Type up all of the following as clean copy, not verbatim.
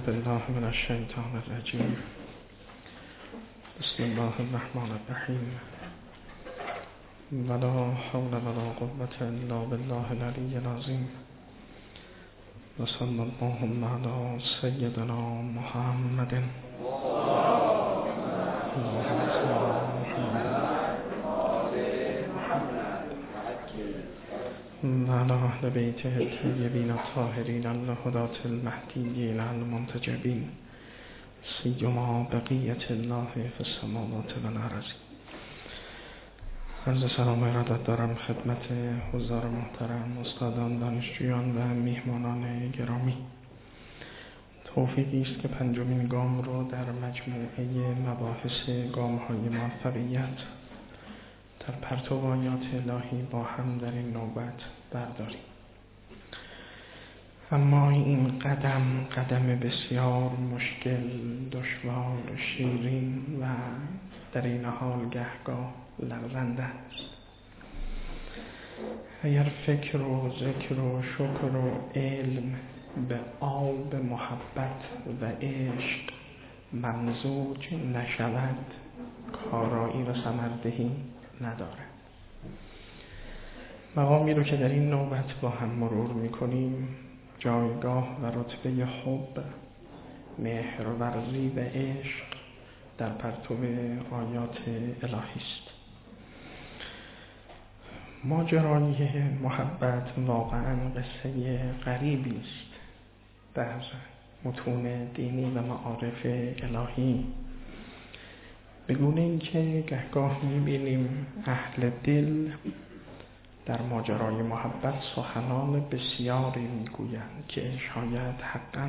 بالله من الشیطان الرجیم. بسم الله الرحمن الرحیم. ولا حول ولا قوة الا بالله العلی العظیم. و صلی اللهم علی سیدنا محمد و علی اهل بیته الطیبین الطاهرین الهداة المهدیین المنتجبین، سیما بقیة الله فی السماوات و الارض. عرض سلام و ارادت دارم خدمت حضار محترم، استادان، دانشجویان و میهمانان گرامی. توفیقی است که پنجمین گام رو در مجموعه مباحث گام‌های موفقیت در پرتو آیات الهی با هم در این نوبت برداریم. اما این قدم بسیار مشکل، دشوار، شیرین و در این حال گهگاه لرزنده است. اگر فکر و ذکر و شکر و علم به آب محبت و عشق ممزوج نشود، کارایی و ثمردهی نداره. مقامی رو که در این نوبت با هم مرور میکنیم جایگاه و رتبه حب، مهرورزی و عشق در پرتو آیات الهی است. ماجرای محبت واقعا قصه غریبی است در متون دینی و معارف الهی، به گونه این که گهگاه میبینیم اهل دل در ماجرای محبت سخنان بسیاری میگویند که شاید حقا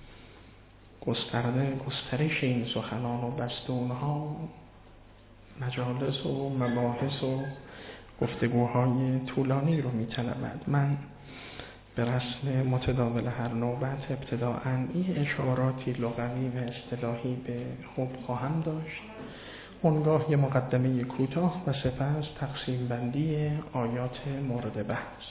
گسترش این سخنان و بست اونها مجالس و مباحث و گفتگوهای طولانی رو میطلبد. من به رسم متداول هر نوبت ابتداءً این اشاراتی لغوی و اصطلاحی به حب خواهم داشت، اونگاه یه مقدمه کوتاه و سپس تقسیم بندی آیات مورد بحث.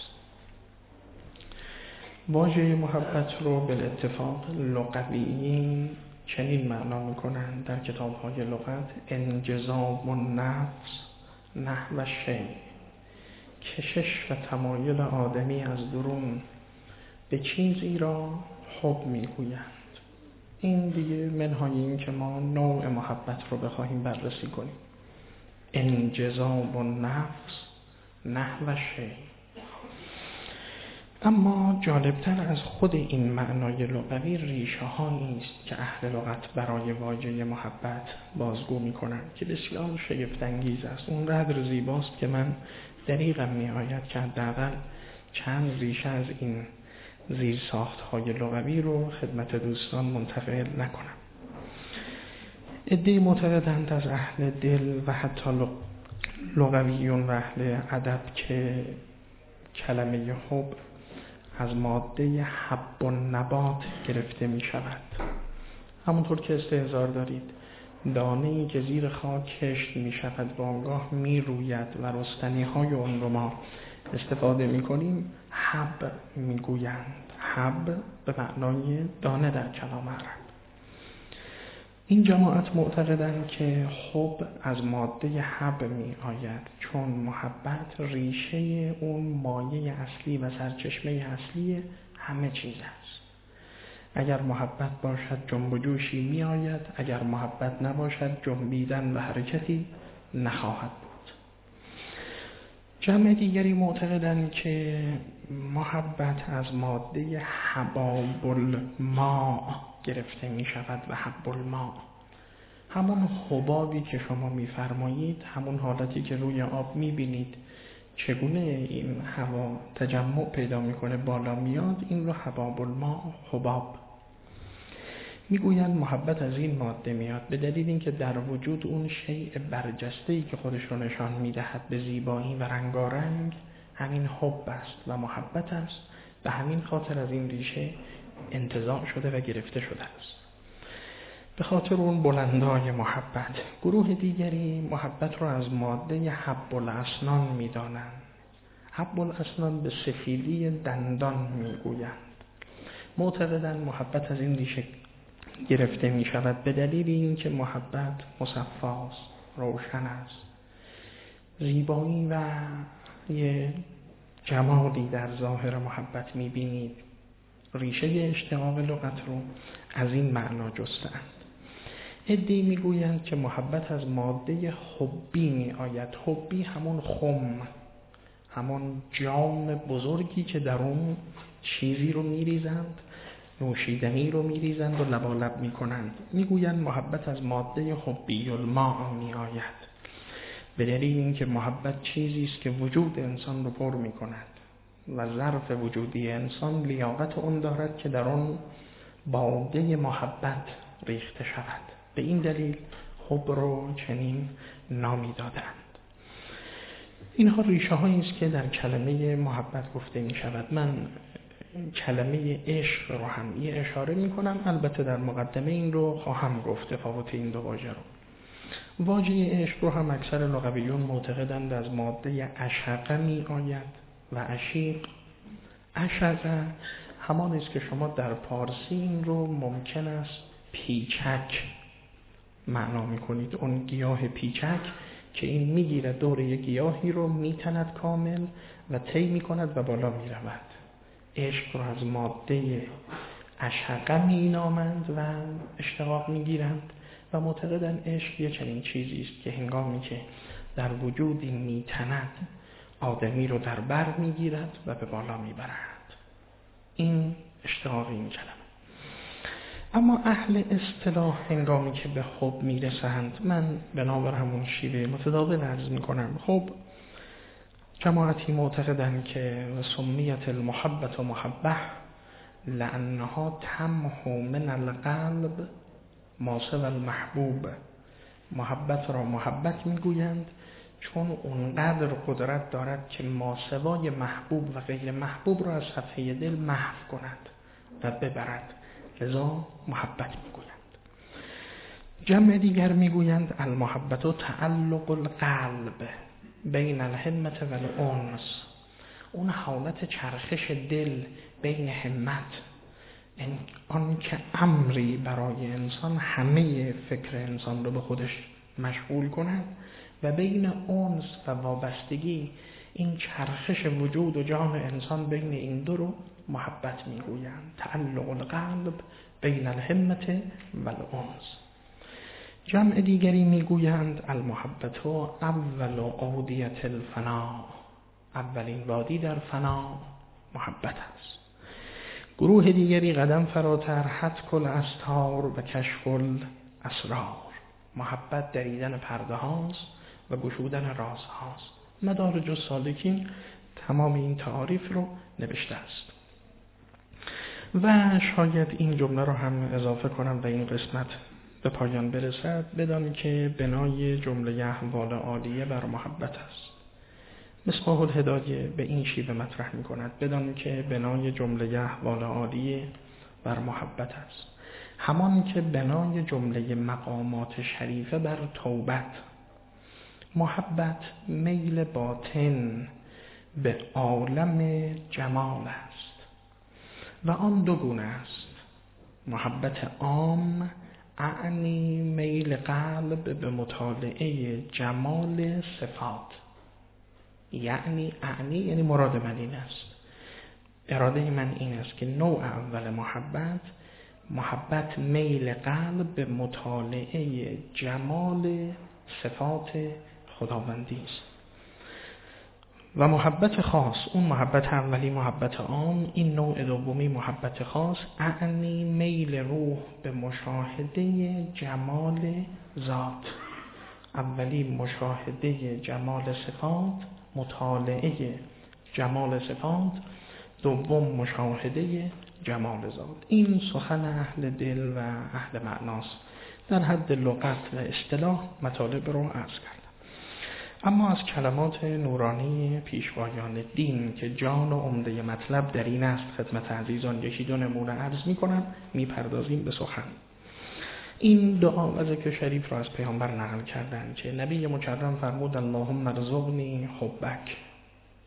واژه محبت رو به اتفاق لغویین چنین معنا میکنند در کتاب‌های لغت: انجذاب النفس نحو الشیء، کشش و تمایل آدمی از درون به چیزی را حب میگویند. این دیگه منهای این که ما نوع محبت رو بخواهیم بررسی کنیم. انجذاب النفس نحو الشیء. اما جالبتر از خود این معنای لغوی ریشه ها نیست که اهل لغت برای واژه محبت بازگو می کنند که بسیار شگفت انگیز است. اونقدر زیباست که من دریغم می آید که حداقل چند ریشه از این زیرساخت های لغوی رو خدمت دوستان منتقل نکنم. عده‌ای معتقدند از اهل دل و حتی لغویون و اهل ادب که کلمه حب از ماده حب و نبات گرفته می شود. همونطور که استحضار دارید دانه‌ای که زیر خاک کشت می شود و آنگاه می روید و رستنی های اون رو ما استفاده می کنیم حب می گویند. حب به معنای دانه در کلام عرب. این جماعت معتقدند که حب از ماده حب می آید، چون محبت ریشه اون مایه اصلی و سرچشمه اصلی همه چیز است. اگر محبت باشد جنب و جوشی می آید، اگر محبت نباشد جنبیدن و حرکتی نخواهد بود. جمع دیگری معتقدند که محبت از ماده حباب الماء گرفته می شود و حب الماء همون حبابی که شما می فرمایید، همون حالتی که روی آب می بینید چگونه این هوا تجمع پیدا می کنه بالا میاد، این رو حباب الماء، حباب میگویند. محبت از این ماده میاد به دلیل اینکه در وجود اون شیء برجسته‌ای که خودش رو نشان میدهد به زیبایی و رنگارنگ همین حب است و محبت است. به همین خاطر از این ریشه انتزاع شده و گرفته شده است، به خاطر اون بلندای محبت. گروه دیگری محبت رو از ماده حب الاسنان میدانند. حب الاسنان به سفیدی دندان میگویند. معتقدند محبت از این ریشه گرفته می شود به دلیل اینکه محبت مصفاست، روشن است، زیبایی و یه جمالی در ظاهر محبت می بینید. ریشه اشتقاق لغت رو از این معنا جستند. عده‌ای میگویند که محبت از ماده حبی می آید. حبی همون خم، همون جام بزرگی که در اون چیزی رو میریزند، نوشیدنی رو میریزند و لبالب میکنند. میگویند محبت از ماده حبی الماء می آید، به دلیل اینکه محبت چیزی است که وجود انسان رو پر میکند و ظرف وجودی انسان لیاقت اون دارد که در اون باده محبت ریخته شود. به این دلیل حب رو چنین نامی دادند. اینها ریشه هایی است که در کلمه محبت گفته می شود. من کلمه عشق رو هم یه اشاره می کنم، البته در مقدمه این رو خواهم گفت، تفاوت این دو واژه رو. واژه عشق رو هم اکثر لغویون معتقدند از ماده عشقه می آید و عشیق. عشقه همان است که شما در پارسی این رو ممکن است پیچک معنا می کنید. اون گیاه پیچک که این می گیرد دور یک گیاهی رو می تند کامل و طی می کند و بالا می رود. عشق رو از ماده عشقه می نامند و اشتقاق می گیرند و معتقدند عشق یه چنین چیزی است که هنگامی که در وجودی می تند آدمی رو در بر می گیرد و به بالا می برد. این اشتقاق این کلمه. اما اهل اصطلاح هنگامی که به حب می رسند، من بنابر همون شیوه متداول عرض می کنم، حب جماعتی معتقدند که سمیت المحبت و محبه لانها تمحو من القلب ما سوى المحبوب. محبت را محبت میگویند چون اونقدر قدرت دارد که ماسوای محبوب و غیر محبوب را از صفحه دل محو کند و ببرد، لذا محبت میگویند. جمع دیگر میگویند المحبت تعلق القلب بین الهمت و الانس. اون حالت چرخش دل بین همت، آن که امری برای انسان همه فکر انسان رو به خودش مشغول کند، و بین انس و وابستگی، این چرخش وجود و جان انسان بین این دو رو محبت میگویند. تعلق القلب بین الهمت و الانس. جمع دیگری میگویند المحبت اول اودیة الفنا، اولین وادی در فنا محبت است. گروه دیگری قدم فراتر هتک الاستار و کشف الاسرار. محبت دریدن پرده هاست و گشودن راز هاست. مدارج السالکین تمام این تعاریف رو نوشته است. و شاید این جمله رو هم اضافه کنم و این قسمت به پایان برسد، بدان که بنای جمله احوال عالیه بر محبت است. مصباح الهدایه به این شیوه مطرح می کند، بدان که بنای جمله احوال عالیه بر محبت است، همان که بنای جمله مقامات شریفه بر توبت. محبت میل باطن به عالم جمال است و آن دو گونه است. محبت عام اعنی میل قلب به مطالعه جمال صفات، یعنی مراد من این است، اراده من این است که نوع اول محبت میل قلب به مطالعه جمال صفات خداوندی است. و محبت خاص، اون محبت اولی محبت عام، این نوع دومی محبت خاص اعنی میل روح به مشاهده جمال ذات. اولی مشاهده جمال صفات، مطالعه جمال صفات، دوم مشاهده جمال ذات. این سخن اهل دل و اهل معناست. در حد لغت و اصطلاح مطالب رو عرض کردم. اما از کلمات نورانی پیشوایان دین که جان و عمده مطلب در این است، خدمت عزیزان یکی دو نمونه عرض می‌کنم، می‌پردازیم به سخن. این دعا و ذکر شریف را از پیامبر نقل کردند که نبی مکرم فرمود اللهم ارزقنی حبک،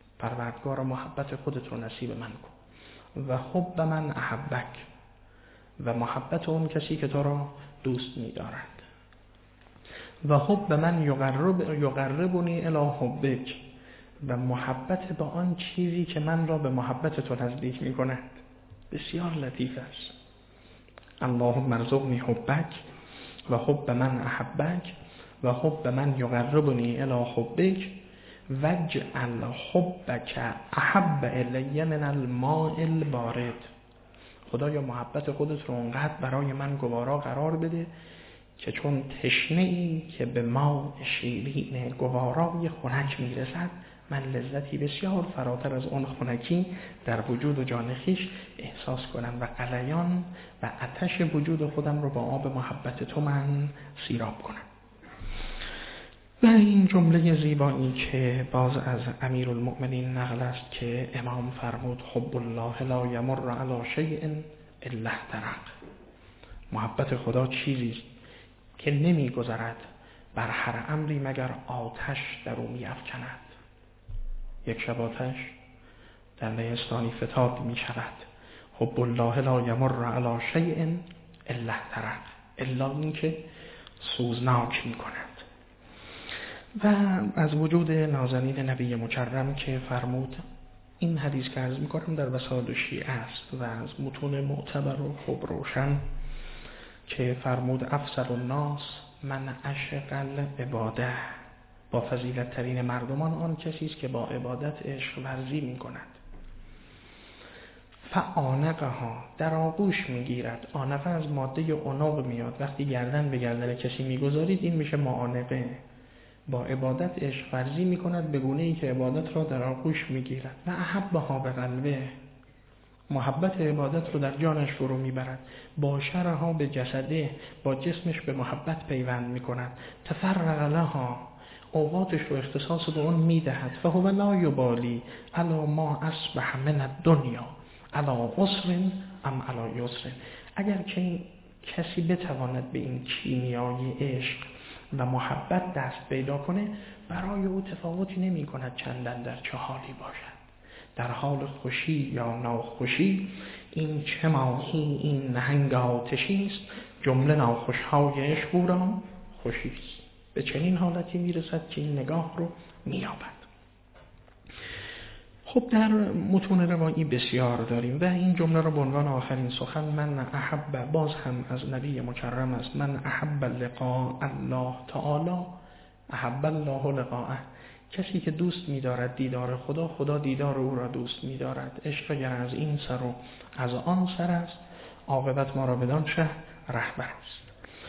پروردگار محبت خودت رو نصیب من کن، و حب من احبک، و محبت اون کسی که تو را دوست می‌دارد. و حب من یقربنی الی حبک، و محبت با آن چیزی که من را به محبت تو نزدیک می‌کند. بسیار لطیف است. اللهم ارزقنی حبک و حب من احبک و حب من یقربنی الی حبک واجعل حبک احب الی من الماء البارد. خدایا محبت خودت رو اونقدر برای من گوارا قرار بده که چون تشنه‌ای که به ماء شیرین گوارای خنک میرسد، من لذتی بسیار فراتر از اون خنکی در وجود و جان خویش احساس کنم و غلیان و آتش وجود خودم رو با آب محبت تو من سیراب کنم. و این جمله زیبایی که باز از امیرالمؤمنین نقل است که امام فرمود حب الله لا یمر علی شیء الا احترق. محبت خدا چیزی است که نمی‌گذرد بر هر امری مگر آتش در او می‌افکند. یک شب آتش در نیستانی فتاد می‌شود. حب الله لا یمر علی شیء الا احترق، الا این که سوزناک می‌کند. و از وجود نازنین نبی مکرم که فرمود، این حدیث که عرض می‌کنم در وسائل شیعه است و از متون معتبر و خوب روشن که فرمود افضل الناس من عشق العباده، با فضیلت ترین مردمان آن کسی است که با عبادت عشق ورزی می‌کند. فآنقها، در آغوش می‌گیرد. آنقه از ماده عنق میاد. وقتی گردن به گردن کسی می‌گذارید این میشه معانقه. با عبادت عشق ورزی می‌کند به گونه‌ای که عبادت را در آغوش می‌گیرد. و احبها به قلبه، محبت عبادت رو در جانش فرو میبرد. با شرها به جسده، با جسمش به محبت پیوند میکند. تفرغ لها، اوقاتش رو اختصاص به اون میدهد. فهو لا یبالی علی ما اصبح من الدنیا علی عسر ام علی یسر. اگر که کسی بتواند به این کیمیای عشق و محبت دست پیدا کنه، برای او تفاوتی نمی کند چندان در چه حالی باشد، در حال خوشی یا ناخوشی. این چه ماهی این نهنگ آتشی است، جمله ناخوشهای عشق او را خوشی است. به چنین حالتی میرسد که این نگاه رو مییابد. خب در متون روایی بسیار داریم و این جمله را به عنوان آخرین سخن من احب، باز هم از نبی مکرم است، من احب لقاء الله تعالی احب الله لقاءه. کسی که دوست می‌دارد دیدار خدا، خدا دیدار او را دوست می‌دارد. عشق اگر از این سر و از آن سر است، عاقبت ما را بدان شه رهبر است.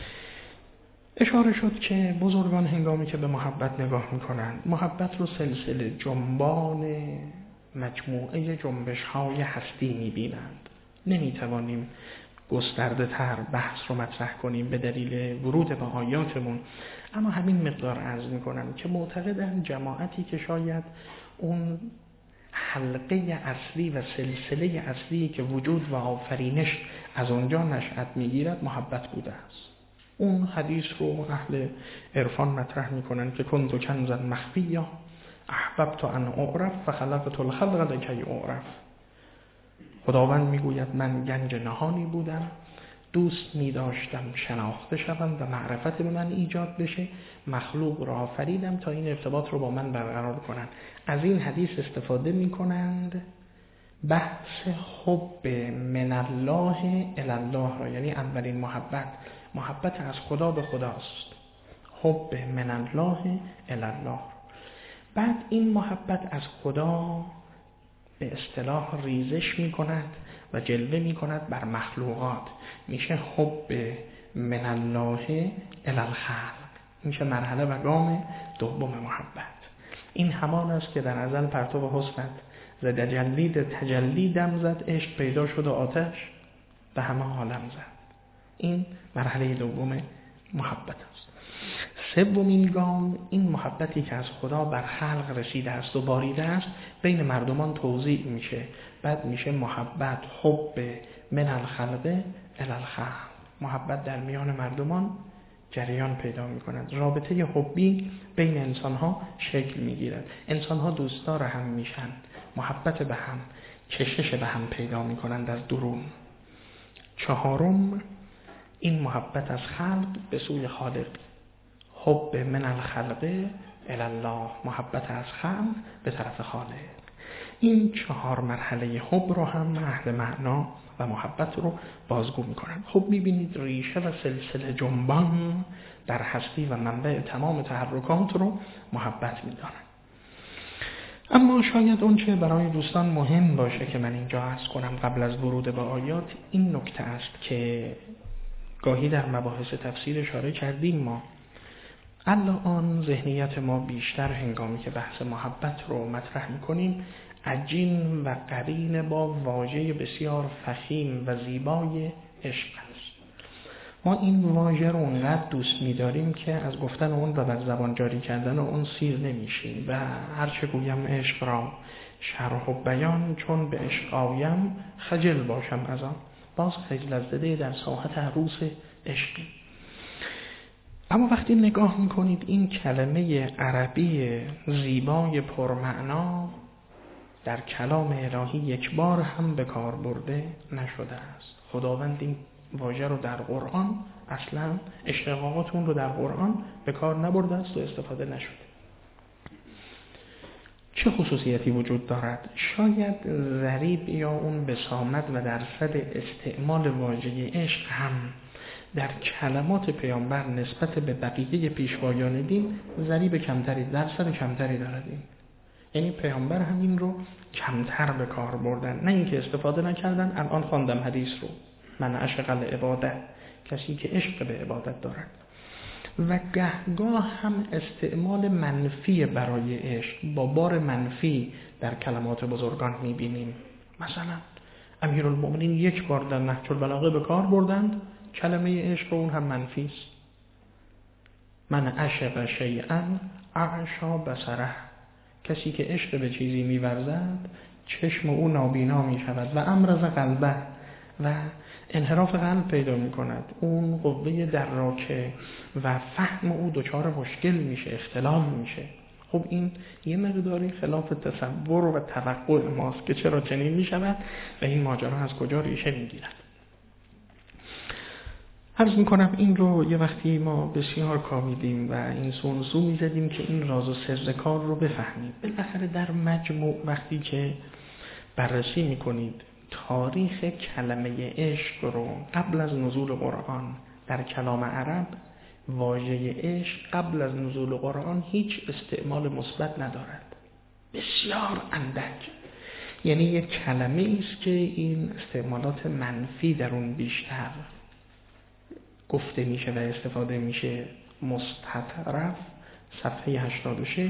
اشاره شد که بزرگان هنگامی که به محبت نگاه می‌کنند، محبت رو سلسله جنبان مجموعه جنبش‌های هستی می‌بینند. نمی‌توانیم گسترده تر بحث رو مطرح کنیم به دلیل ورود به آیاتمون، اما همین مقدار عرض میکنم که معتقدن جماعتی که شاید اون حلقه اصلی و سلسله اصلی که وجود و آفرینش از اونجا نشأت میگیرد محبت بوده است. اون حدیث رو اهل عرفان مطرح میکنن که کنت کنزا مخفیا احببت ان اعرف فخلقت الخلق لکی اعرف. خداوند میگوید من گنج نهانی بودم، دوست می داشتم شناخته شوم و معرفت به من ایجاد بشه، مخلوق را آفریدم تا این ارتباط رو با من برقرار کنند. از این حدیث استفاده می کنند بحث حب من الله الی الله را، یعنی اولین محبت از خدا به خداست، حب من الله الی الله. بعد این محبت از خدا به اصطلاح ریزش می کند و جلوه می کند بر مخلوقات، میشه حب من الله الی الخلق، میشه مرحله و گام دوم محبت. این همان است که در ازل پرتو حسنت ز تجلی دم زد، عشق پیدا شد و آتش به همه عالم زد. این مرحله دوم محبت است. سومین گام این محبتی که از خدا بر خلق رسیده است و باریده است بین مردمان توزیع میشه. بعد میشه محبت حب من الخلق الی الخلق. محبت در میان مردمان جریان پیدا میکند، رابطه حبی بین انسانها شکل میگیرد، انسانها دوستدار هم میشن، محبت به هم، کشش به هم پیدا میکنند از درون. چهارم، این محبت از خلق به سوی خالق، حب من الخلق الی الله، محبت از خلق به طرف خالق. این 4 مرحله حب رو هم اهل معنا و محبت رو بازگو میکنن. خب میبینید ریشه و سلسله جنبان در هستی و منبع تمام تحرکات رو محبت میدانن. اما شاید اون چه برای دوستان مهم باشه که من اینجا عرض کنم قبل از ورود به آیات، این نکته است که گاهی در مباحث تفسیر اشاره کردیم. ما الان ذهنیت ما بیشتر هنگامی که بحث محبت رو مطرح میکنیم عجین و قرین با واژه بسیار فخیم و زیبای عشق است. ما این واژه رو اونقدر دوست می‌داریم که از گفتن اون و بر زبان جاری کردن اون سیر نمیشیم و هرچه گویم عشق را شرح و بیان، چون به عشق آیم خجل باشم از آن. باز خجل از زده در ساحت عروس عشقی. اما وقتی نگاه میکنید این کلمه عربی زیبای پرمعنا در کلام الهی یک بار هم به کار برده نشده است. خداوند این واژه رو در قرآن اصلا اشتقاقاتون رو در قرآن به کار نبرده است و استفاده نشده. چه خصوصیتی وجود دارد؟ شاید ضریب یا اون بسامد و درصد استعمال واژه عشق هم در کلمات پیامبر نسبت به بقیه پیشوایان دین ضریب کمتری، درصد کمتری دارد. یعنی پیامبر هم این رو کمتر به کار بردن، نه اینکه استفاده نکردن. الان خواندم حدیث رو، من عشق العبادت، کسی که عشق به عبادت دارد. و گهگاه هم استعمال منفی برای عشق با بار منفی در کلمات بزرگان میبینیم. مثلا امیرالمؤمنین یک بار در نهج البلاغه به کار بردند کلمه عشق و اون هم منفی است. من عشق شیئا اعشا بصره، کسی که عشق به چیزی می‌ورزد چشم او نابینا می‌شود و امراض قلبه و انحراف قلب پیدا می‌کند. اون قوه دراکه و فهم او دچار مشکل میشه، اختلال میشه. خب این یه مقداری خلاف تصور و توقع ماست که چرا چنین می‌شود و این ماجرا از کجا ریشه می‌گیرد. عرض میکنم این رو یه وقتی ما بسیار کامیدیم و این سونسو میزدیم که این راز و سر کار رو بفهمیم. بالاخره در مجموع وقتی که بررسی میکنید تاریخ کلمه عشق رو قبل از نزول قرآن در کلام عرب، واژه عشق قبل از نزول قرآن هیچ استعمال مثبت ندارد، بسیار اندک. یعنی یک کلمه است که این استعمالات منفی در اون بیشتر گفته میشه و استفاده میشه. مستطرف صفحه 86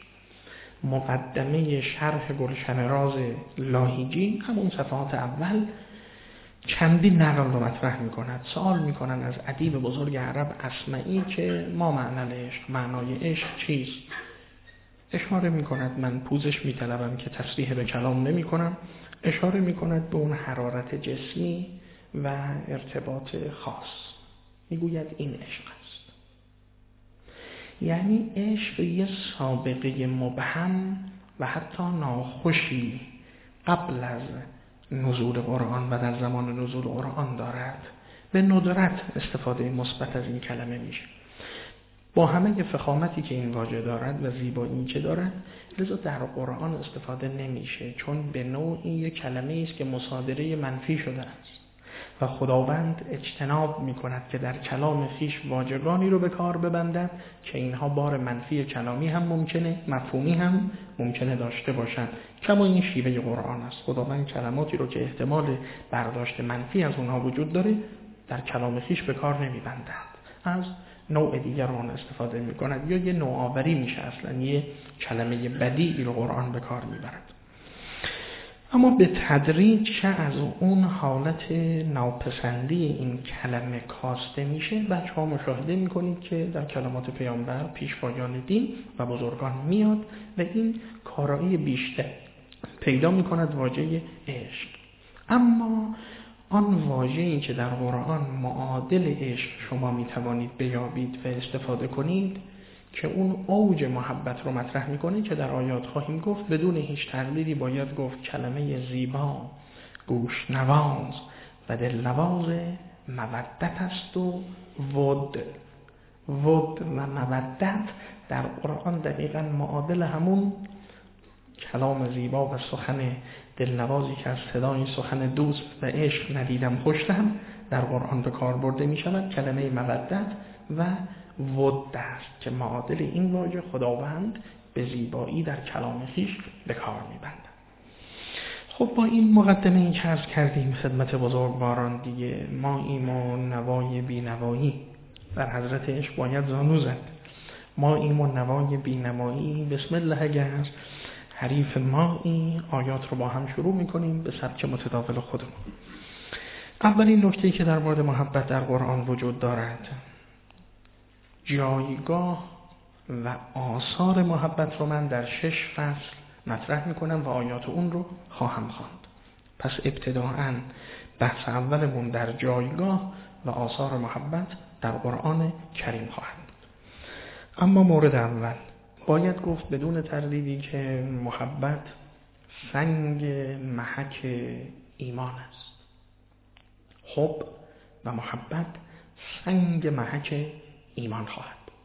مقدمه شرح گلشن راز لاهیجی، همون صفحات اول چندین نقل رو مطرح میکند. سوال میکنن از ادیب بزرگ عرب اصمعی که ما معنای عشق چیست؟ اشاره میکند من پوزش میطلبم که تصریح به کلام نمیکنم. اشاره میکند به اون حرارت جسمی و ارتباط خاص. میگوید این عشق است. یعنی عشق یه سابقه مبهم و حتی ناخوشی قبل از نزول قرآن و در زمان نزول قرآن دارد. به ندرت استفاده مثبت از این کلمه میشه. با همه فخامتی که این واژه دارد و زیبایی که دارد، لذا در قرآن استفاده نمیشه، چون به نوعی یک کلمه است که مصادره منفی شده است و خداوند اجتناب میکند که در کلام خویش واژگانی رو به کار ببندد که اینها بار منفی کلامی هم ممکنه، مفهومی هم ممکنه داشته باشند. کما این شیوه قرآن است. خداوند کلماتی رو که احتمال برداشت منفی از اونها وجود داره در کلام خویش به کار نمیبندد، از نوع دیگر اون استفاده میکند، یا یه نوآوری میشه، اصلا یه کلمه بدیعی رو قرآن به کار میبرد. اما به تدریج چه از اون حالت ناپسندی این کلمه کاسته میشه. بچه ها مشاهده میکنید که در کلمات پیامبر پیشوایان دین و بزرگان میاد و این کارایی بیشتر پیدا میکند واژه عشق. اما آن واژه‌ای که در قرآن معادل عشق شما میتوانید بیابید و استفاده کنید که اون اوج محبت رو مطرح میکنه که در آیات خواهیم گفت، بدون هیچ تقلیدی باید گفت کلمه زیبا، گوش نواز و دلنواز مودت است و ود و مودت در قرآن دقیقاً معادل همون کلام زیبا و سخن دلنوازی که از صدای سخن دوست و عشق ندیدم پشتم در قرآن به کار برده می شود کلمه مودت و ود است که معادل این واژه خداوند به زیبایی در کلام خویش به کار می بندد. خب با این مقدمه این که عرض کردیم خدمت بزرگواران دیگه ماییم و نوای بینوایی در حضرت عشق باید زانو زد. ماییم و نوای بینوایی. بسم الله اگر حریف مایی آیات رو با هم شروع میکنیم به سبک متداول خودمون. اولین نکته‌ای که در مورد محبت در قرآن وجود دارد جایگاه و آثار محبت رو من در 6 فصل مطرح میکنم و آیات اون رو خواهم خواند. پس ابتداءً بحث اولمون در جایگاه و آثار محبت در قرآن کریم خواهد بود. اما مورد اول باید گفت بدون تردیدی که محبت سنگ محک ایمان است. حب و محبت سنگ محک ایمان خواهد بود.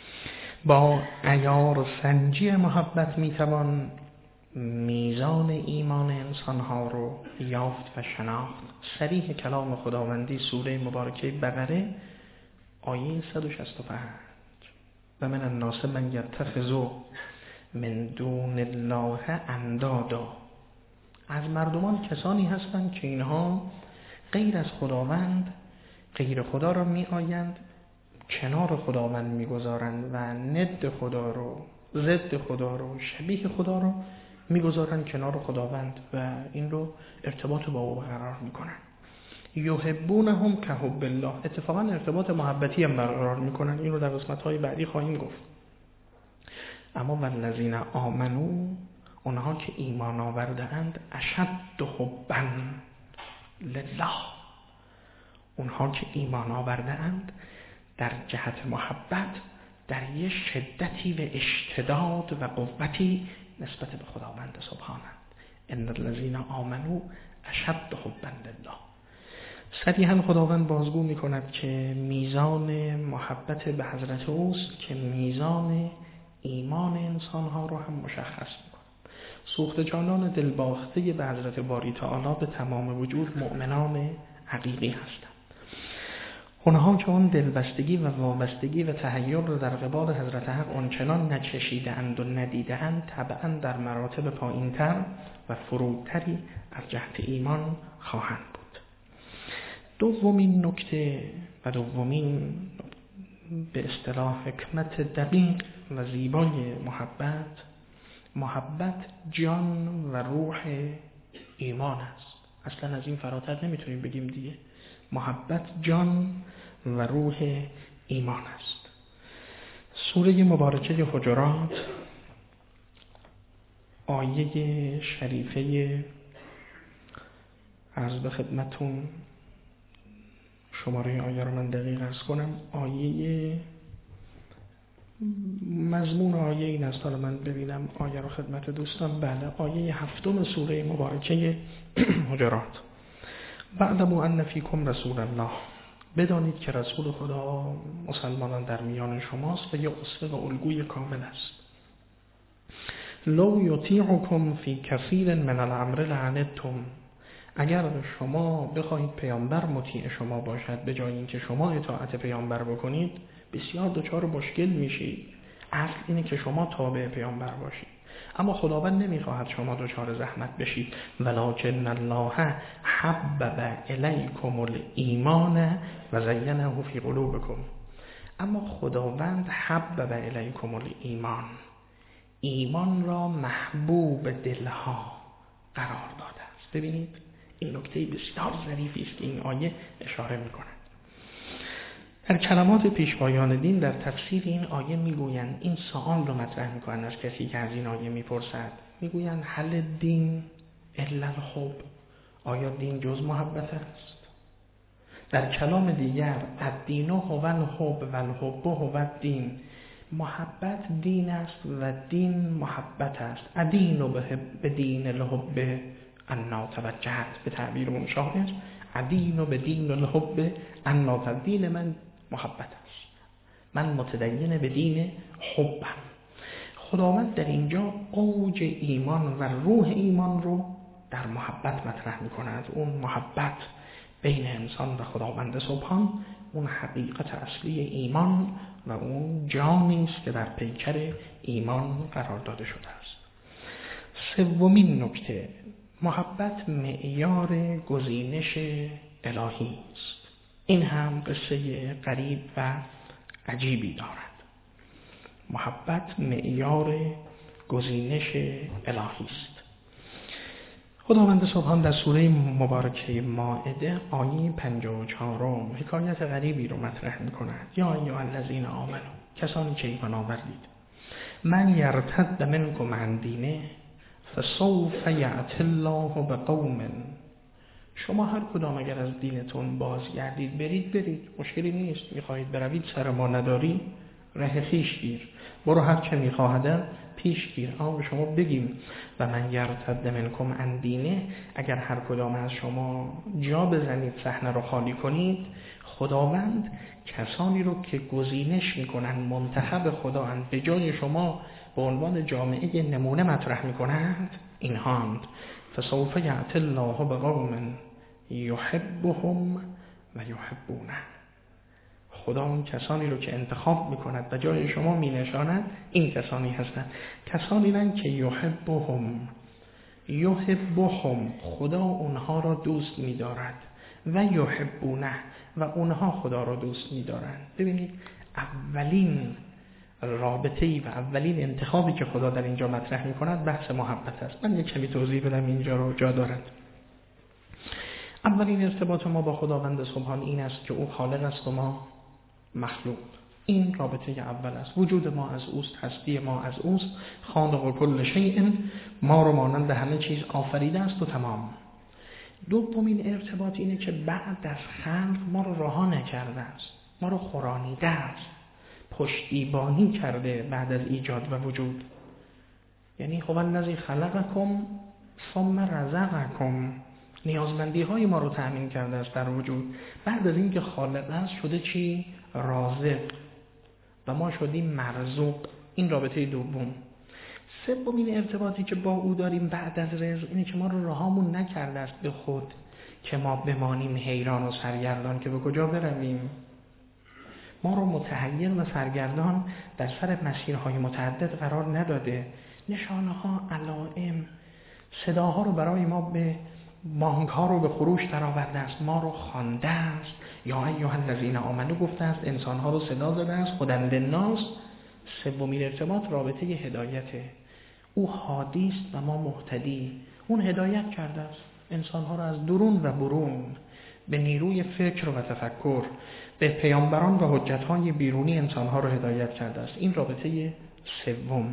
با عیار سنجی محبت میتوان میزان ایمان انسانها رو یافت و شناخت. صریح کلام خداوندی سوره مبارکه بقره آیه 165 و من الناس من یتخذ من دون الله اندادا. از مردمان کسانی هستند که اینها غیر از خداوند غیر خدا را می آیند کنار خداوند می گذارند و ند خدا رو ضد خدا رو شبیه خدا رو می گذارند کنار خداوند و این رو ارتباط با او برقرار می کنند. یحبونهم کحب الله. اتفاقا ارتباط محبتی هم برقرار می کنند. این رو در قسمت‌های بعدی خواهیم گفت. اما والذین آمنو، اونها که ایمان آورده اند، اشد حبا لله، اونها که ایمان آورده اند در جهت محبت در یه شدتی و اشتداد و قوتی نسبت به خداوند سبحانه. ان الذین آمنو اشد حبا لله. صریحاً خداوند بازگو می کند که میزان محبت به حضرت اوست که میزان ایمان انسانها رو هم مشخص می کند. سوخت جانان دلباخته به حضرت باری تعالی به تمام وجود مؤمنان حقیقی هستند. اونها که اون دلبستگی و وابستگی و تحیر رو در قبال حضرت حق اونچنان نچشیده اند و ندیده اند طبعاً در مراتب پایین‌تر و فرودتری از جهت ایمان خواهند بود. دومین نکته و دومین به اصطلاح حکمت دقیق و زیبای محبت جان و روح ایمان است. اصلا از این فراتر نمیتونیم بگیم دیگه. محبت جان و روح ایمان است. سوره مبارکه حجرات آیه شریفه عرض به خدمتون شماره آیه رو من دقیق عرض کنم. آیه مضمون آیه این است. حالا من ببینم آیه رو خدمت دوستان. بله، آیه 7 سوره مبارکه حجرات. واعلموا ان فیکم رسول الله. بدانید که رسول خدا مسلمانان در میان شماست و یه اسوه و الگوی کامل است. لو یطیعکم فی کثیر من الامر لعنتم. اگر شما بخواهید پیامبر مطیع شما باشد به جای اینکه شما اطاعت پیامبر بکنید بسیار دچار مشکل میشید. اصل اینه که شما تابع پیامبر باشید، اما خداوند نمیخواهد شما دچار زحمت بشید. ولکن الله حبب الیکم الایمان و زینه فی قلوبکم. اما خداوند حبب الیکم الایمان، ایمان را محبوب دلها قرار داده است. ببینید این نکته بسیار ظریفی است که این آیه اشاره می‌کند. در کلمات پیشوایان دین در تفسیر این آیه میگویند، این سوال رو مطرح میکنند از کسی که از این آیه میپرسد، میگویند هل دین الا الحب. آیا دین جز محبت است؟ در کلام دیگر الدین هو الحب و الحب هو الدین. محبت دین است و دین محبت است. ادین به دین الحب انا توجهت. به تعبیر اون شاعر ادین و به دین الحب انا، دین من محبت است، من متدین به دین حبم. خداوند در اینجا اوج ایمان و روح ایمان رو در محبت مطرح می کند. اون محبت بین انسان و خداوند سبحان، اون حقیقت اصلی ایمان و اون جانی است که در پیکر ایمان قرار داده شده است. سومین نکته، محبت معیار گزینش الهی است. این هم قصه غریب و عجیبی دارد. محبت معیار گزینش الهی است. خداوند سبحان در سوره مبارکه مائده آیه 54 حکایت غریبی رو مطرح می‌کند. یا ایها الذین آمنوا، کسانی که ایمان آوردید، من یرتد منکم عن دینه فسوف یأتی الله بقوم، شما هر کدام اگر از دینتون بازگردید، برید، مشکلی نیست. میخواهید بروید سر ما نداری، ره خویش گیر، برو هر چه میخواهدن پیش گیر. به شما بگیم و من یرتد منکم عن دینه، اگر هر کدام از شما جا بزنید، صحنه رو خالی کنید، خداوند کسانی رو که گزینش میکنن، منتخب خداوند، به جای شما به عنوان جامعه نمونه مطرح میکنند، اینهاند فسوف یأتی الله بقوم یحبهم و یحبونه. خدا اون کسانی رو که انتخاب میکند و جای شما مینشاند، این کسانی هستند. کسانی هستند که یحبهم، خدا اونها را دوست میدارد، و یحبونه، و اونها خدا را دوست میدارند. ببینید اولین رابطه‌ای و اولین انتخابی که خدا در اینجا مطرح میکند بحث محبت است. من یک کمی توضیح بدم، اینجا رو جا دارد. اولین ارتباط ما با خداوند سبحان این است که او خالق است و ما مخلوق. این رابطه اول است. وجود ما از اوست، هستی ما از اوست. خالق کل شیء، ما رو مانند همه چیز آفریده است و تمام. دومین ارتباط اینه که بعد از خلق ما رو رها نکرده است، ما رو خورانیده است، پشتیبانی کرده بعد از ایجاد و وجود. یعنی هو الذی خلقکم ثم رزقکم، نیازمندی های ما رو تأمین کرده است در وجود. بعد از این که خالق است شده چی؟ رازق، و ما شدیم مرزوق. این رابطه دوم. سومین ارتباطی که با او داریم بعد از رزق اینه که ما رو رهامون نکرده است به خود که ما بمانیم حیران و سرگردان که به کجا برویم. ما رو متحیر و سرگردان در سر مسیرهای متعدد قرار نداده. نشانه ها، علائم، صداها رو برای ما به بانک ها رو به خروش در آورده است، ما رو خوانده است. یا ایها الذین آمنوا گفته است، انسان ها رو صدا زده است، هدی للناس. سومین ارتباط رابطه هدایته. او هادی است و ما مهتدی. اون هدایت کرده است انسان ها رو از درون و برون به نیروی فکر و تفکر، به پیامبران و حجت های بیرونی انسان ها رو هدایت کرده است. این رابطه سوم.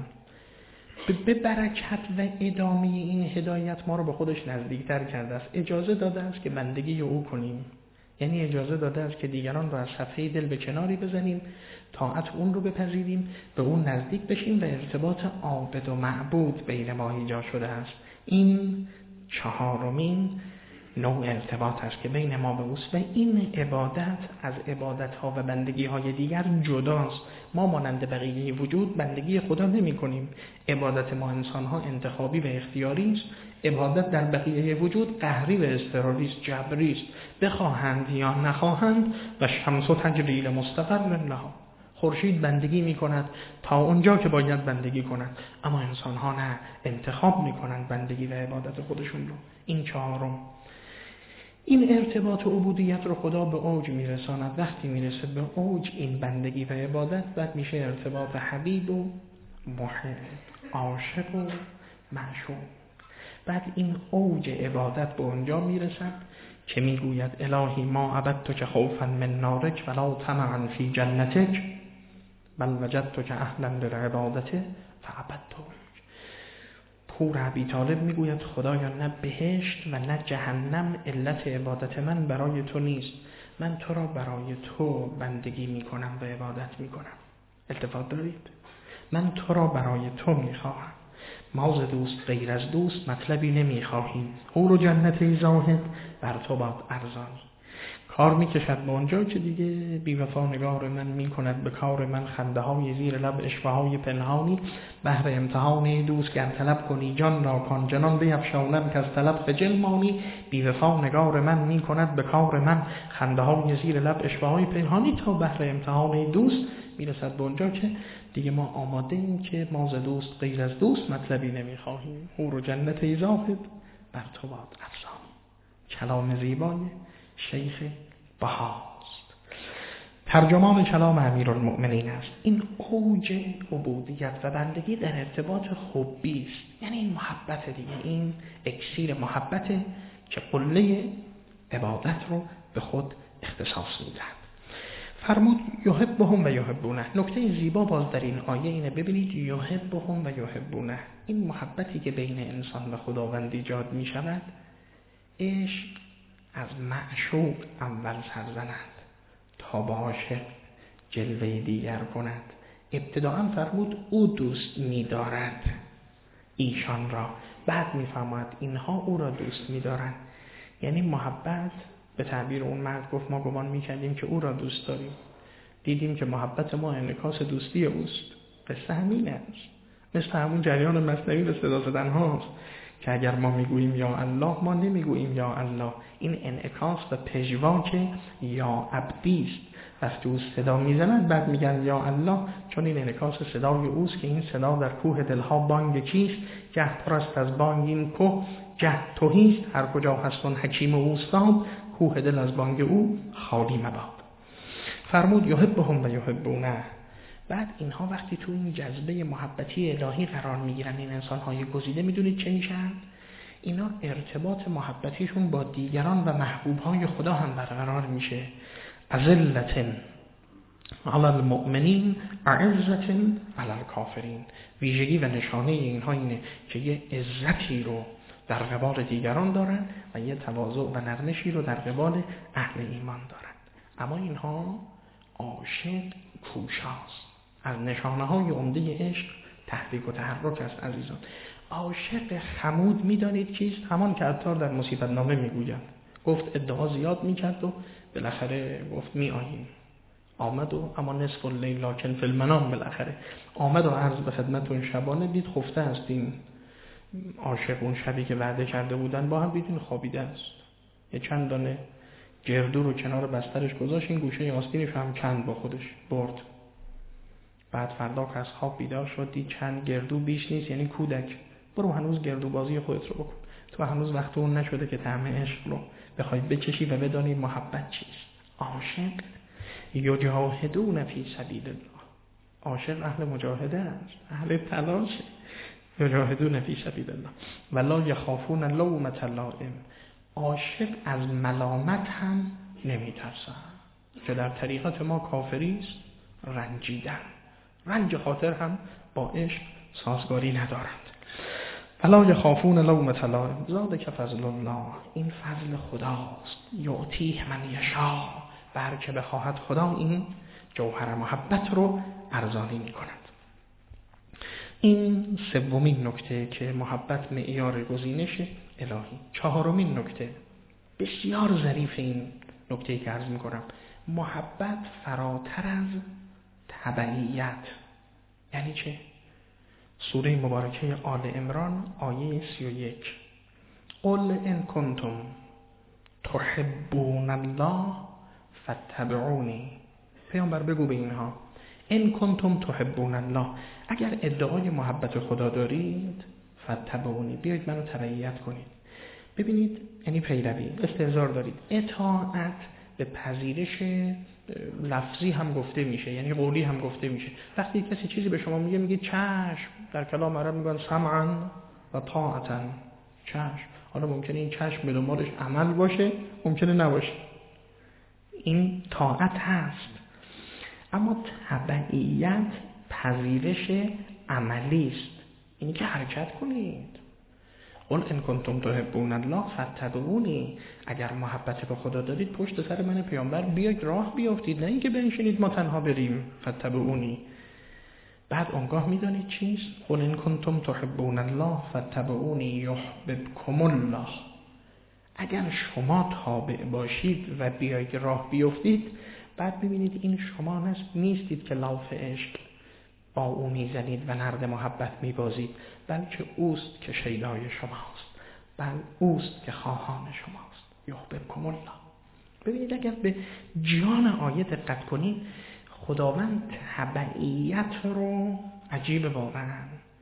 به برکت و ادامه این هدایت ما رو به خودش نزدیکتر کرده است. اجازه داده است که بندگی او کنیم، یعنی اجازه داده است که دیگران رو از صفحه دل به کناری بزنیم، طاعت اون رو بپذیریم، به اون نزدیک بشیم و ارتباط عابد و معبود بین ما ایجاد شده است. این چهارمین نوع ارتباط است که بین ما و اوست و این عبادت از عبادت ها و بندگی های دیگر جداست. ما مانند بقیه وجود بندگی خدا نمی کنیم. عبادت ما انسان ها انتخابی و اختیاری است. عبادت در بقیه وجود قهری و اضطراری است، جبری است. بخواهند یا نخواهند و شمس تجری لمستقر لها. خورشید بندگی می کند تا اونجا که باید بندگی کند، اما انسان ها نه، انتخاب می کنند بندگی و عبادت خودشون رو. این چهارم. این ارتباط و عبودیت رو خدا به اوج میرساند. وقتی میرسه به اوج این بندگی و عبادت، بعد میشه ارتباط حبیب و محب، عاشق و معشوق. بعد این اوج عبادت به اونجا میرسد که میگوید الهی ما عبدتک خوفا من نارک ولا طمعا فی جنتک بل وجدتک اهلا للعبادت فعبدتک. پور ابی طالب میگوید خدایا نه بهشت و نه جهنم علت عبادت من برای تو نیست، من تو را برای تو بندگی میکنم و عبادت میکنم. التفات دارید؟ من تو را برای تو میخواهم. ما ز دوست غیر از دوست مطلبی نمیخواهیم. حور و جنت زاهد بر تو باد ارزانی. کار میکشد به اونجا که دیگه بی وفا نگار من میکند به کار من. خنده های زیر لب اشوه های پنهانی. بهر امتحان دوست گر طلب کنی جان را کان جنان بیفشانم که از طلب خجل مانی. بی وفا نگار من میکند به کار من. خنده های زیر لب اشوه های پنهانی تا بهر امتحان دوست میرسد به اونجا که دیگه ما آماده ایم که ما ز دوست غیر از دوست مطلبی نمیخواهیم. حور و جنت زاهد بر تو باد ارزانی. کلام زیبای شیخ بهاست. ترجمان کلام امیرالمؤمنین است. این اوج عبودیت و بندگی در ارتباط حبی است. یعنی این محبت دیگه، این اکسیر محبت که قله عبادت رو به خود اختصاص میدهد. فرمود یحبهم و یحبونه. نکته زیبا باز در این آیه اینه، ببینید یحبهم و یحبونه، این محبتی که بین انسان و خداوند ایجاد می شود، عشق از معشوق اول سرزند تا با عاشق جلوه دیگر کند. ابتداء فرمود او دوست می دارد ایشان را، بعد می فرماید اینها او را دوست می دارند. یعنی محبت به تعبیر اون مرد گفت ما گمان می کردیم که او را دوست داریم، دیدیم که محبت ما انعکاس دوستی اوست. قصه همین است. مثل همون جریان مثنوی به صدا زدن هاست که اگر ما میگوییم یا الله، ما نمیگوییم یا الله. این انعکاس و پژواک یا عبدی است. وقتی او صدا میزند بعد میگن یا الله، چون این انعکاس صدای اوست که این صدا در کوه دلها بانگ چیست. گه پرست از بانگ این کوه، گه تهیست. هر کجا هست اون حکیم و اوستاد، کوه دل از بانگ او خالی مباد. فرمود یحبهم و یحبونه. بعد اینها وقتی تو این جذبه محبتی الهی قرار میگیرن، این انسان‌های گزیده، میدونید چه میشن؟ اینا ارتباط محبتیشون با دیگران و محبوبهای خدا هم برقرار میشه. اذلة علی المؤمنین اعزة علی الکافرین. ویژگی و نشانه اینها اینه که یه عزتی رو در قبال دیگران دارن و یه تواضع و نرمشی رو در قبال اهل ایمان دارن. اما اینها عاشق کوشاست. از نشانه‌های عمده عشق تحریک و تحرک است عزیزان. عاشق خمود میدانید کیست؟ همان که عطار در مصیبت نامه میگوید. گفت ادعا زیاد میکرد و بالاخره گفت میآییم. آمد و اما نصف اللیل لکن فی المنام، بالاخره آمد و عرض به خدمتون شبانه دید خفته است. این عاشق اون شبی که وعده کرده بودن با هم دیدین خوابیده است. یه چند دانه گردو رو کنار بسترش گذاشت، این گوشه آستینش هم کند با خودش برد. بعد فردا که از خواب بیدار شد دید چند گردو بیش نیست، یعنی کودک. برو هنوز گردو بازی خودت رو بکن، تو هنوز وقت اون نشده که طعم عشق رو بخوای بچشی و بدانی محبت چیست. عاشق یجاهدون فی سبیل الله. عاشق اهل مجاهده است، اهل تلاشه. یجاهدون فی سبیل الله ولا یخافون لومة لائم. عاشق از ملامت هم نمیترسن. که در طریقت ما کافری است رنجیدن، رنج خاطر هم با عشق سازگاری ندارند. ولا یخافون لومة لائم ذلک فضل الله. این فضل خداست. یعطیه من یشاء. بر که بخواهد خدا این جوهر محبت رو ارزانی می کند. این سومین نکته که محبت معیار گزینش الهی. چهارمین نکته بسیار ظریف این نکته‌ای که عرض می‌کنم، محبت فراتر از تبعیت. یعنی چه؟ سوره مبارکه آل عمران آیه 31 قل ان کنتم تحبون الله فاتبعونی. پیامبر بگو به اینها ان کنتم تحبون الله، اگر ادعای محبت خدا دارید فاتبعونی، بیایید منو تبعیت کنید. ببینید یعنی پیروی، استحضار دارید. اطاعت به پذیرش لفظی هم گفته میشه، یعنی قولی هم گفته میشه. وقتی کسی چیزی به شما میگه میگید چشم. در کلام عرب میگن سمعا و طاعتا، چشم. حالا ممکنه این چشم به دنبالش عمل باشه، ممکنه نباشه، این طاعت هست. اما تبعیت پذیرش عملی است، اینی که حرکت کنید. قل ان کنتم تحبون الله فاتبعونی. اگر محبت به خدا دارید پشت سر من پیامبر بیاید راه بیافتید، نه اینکه بنشینید ما تنها بریم. فاتبعونی. بعد اونگاه میدونید چیست؟ قل ان کنتم تحبون الله فاتبعونی یحببکم الله. اگر شما تابع باشید و بیایید راه بیفتید، بعد ببینید این شما نیستید که لاف عشق با او میزنید و نرد محبت میبازید، بلکه اوست که شیدای شماست، بل اوست که خواهان شماست. یحببکم الله. ببینید اگر به جان آیه دقت کنید، خداوند تبعیت رو، عجیب واقعا،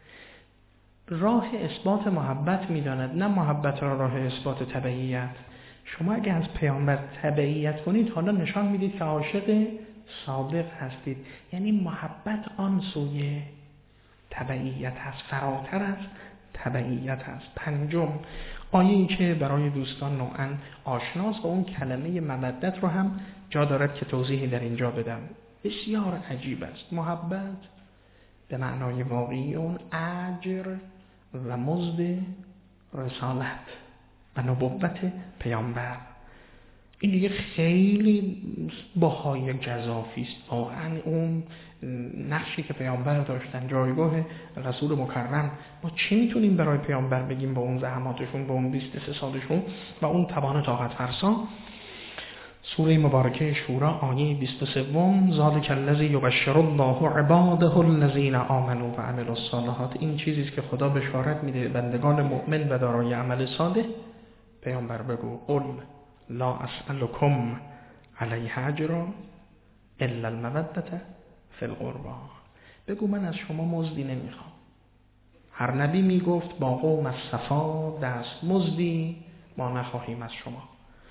راه اثبات محبت میداند، نه محبت را راه اثبات تبعیت. شما اگر از پیامبر تبعیت کنید، حالا نشان میدید که عاشق صادق هستید. یعنی محبت آن سوی تبعیت هست، فراتر از تبعیت هست. پنجم، آیه‌ای که برای دوستان نوعاً آشناست و اون کلمه مودت رو هم جا دارد که توضیحی در اینجا بدم. بسیار عجیب است. محبت به معنای واقعی اون اجر و مزد رسالت و نبوت پیامبر. این دیگه خیلی باهای جزافی است. واقعا اون نقشی که پیامبر داشتن، جایگاه رسول مکرم، ما چی میتونیم برای پیامبر بگیم با اون زحماتشون، با اون 23 سالشون و اون توان طاقت فرسا؟ سوره مبارکه شورا آیه 23: ذالک الذی یبشر الله عباده الذین آمنوا و عملوا الصالحات. این چیزی است که خدا بشارت میده بندگان مؤمن و دارای عمل صالح. پیامبر بگو قل لا اسألکم علیه اجرا الا المودة فی القربى. بگو من از شما مزدی نمیخوام. هر نبی میگفت با قوم از صفا دست مزدی ما نخواهیم از شما.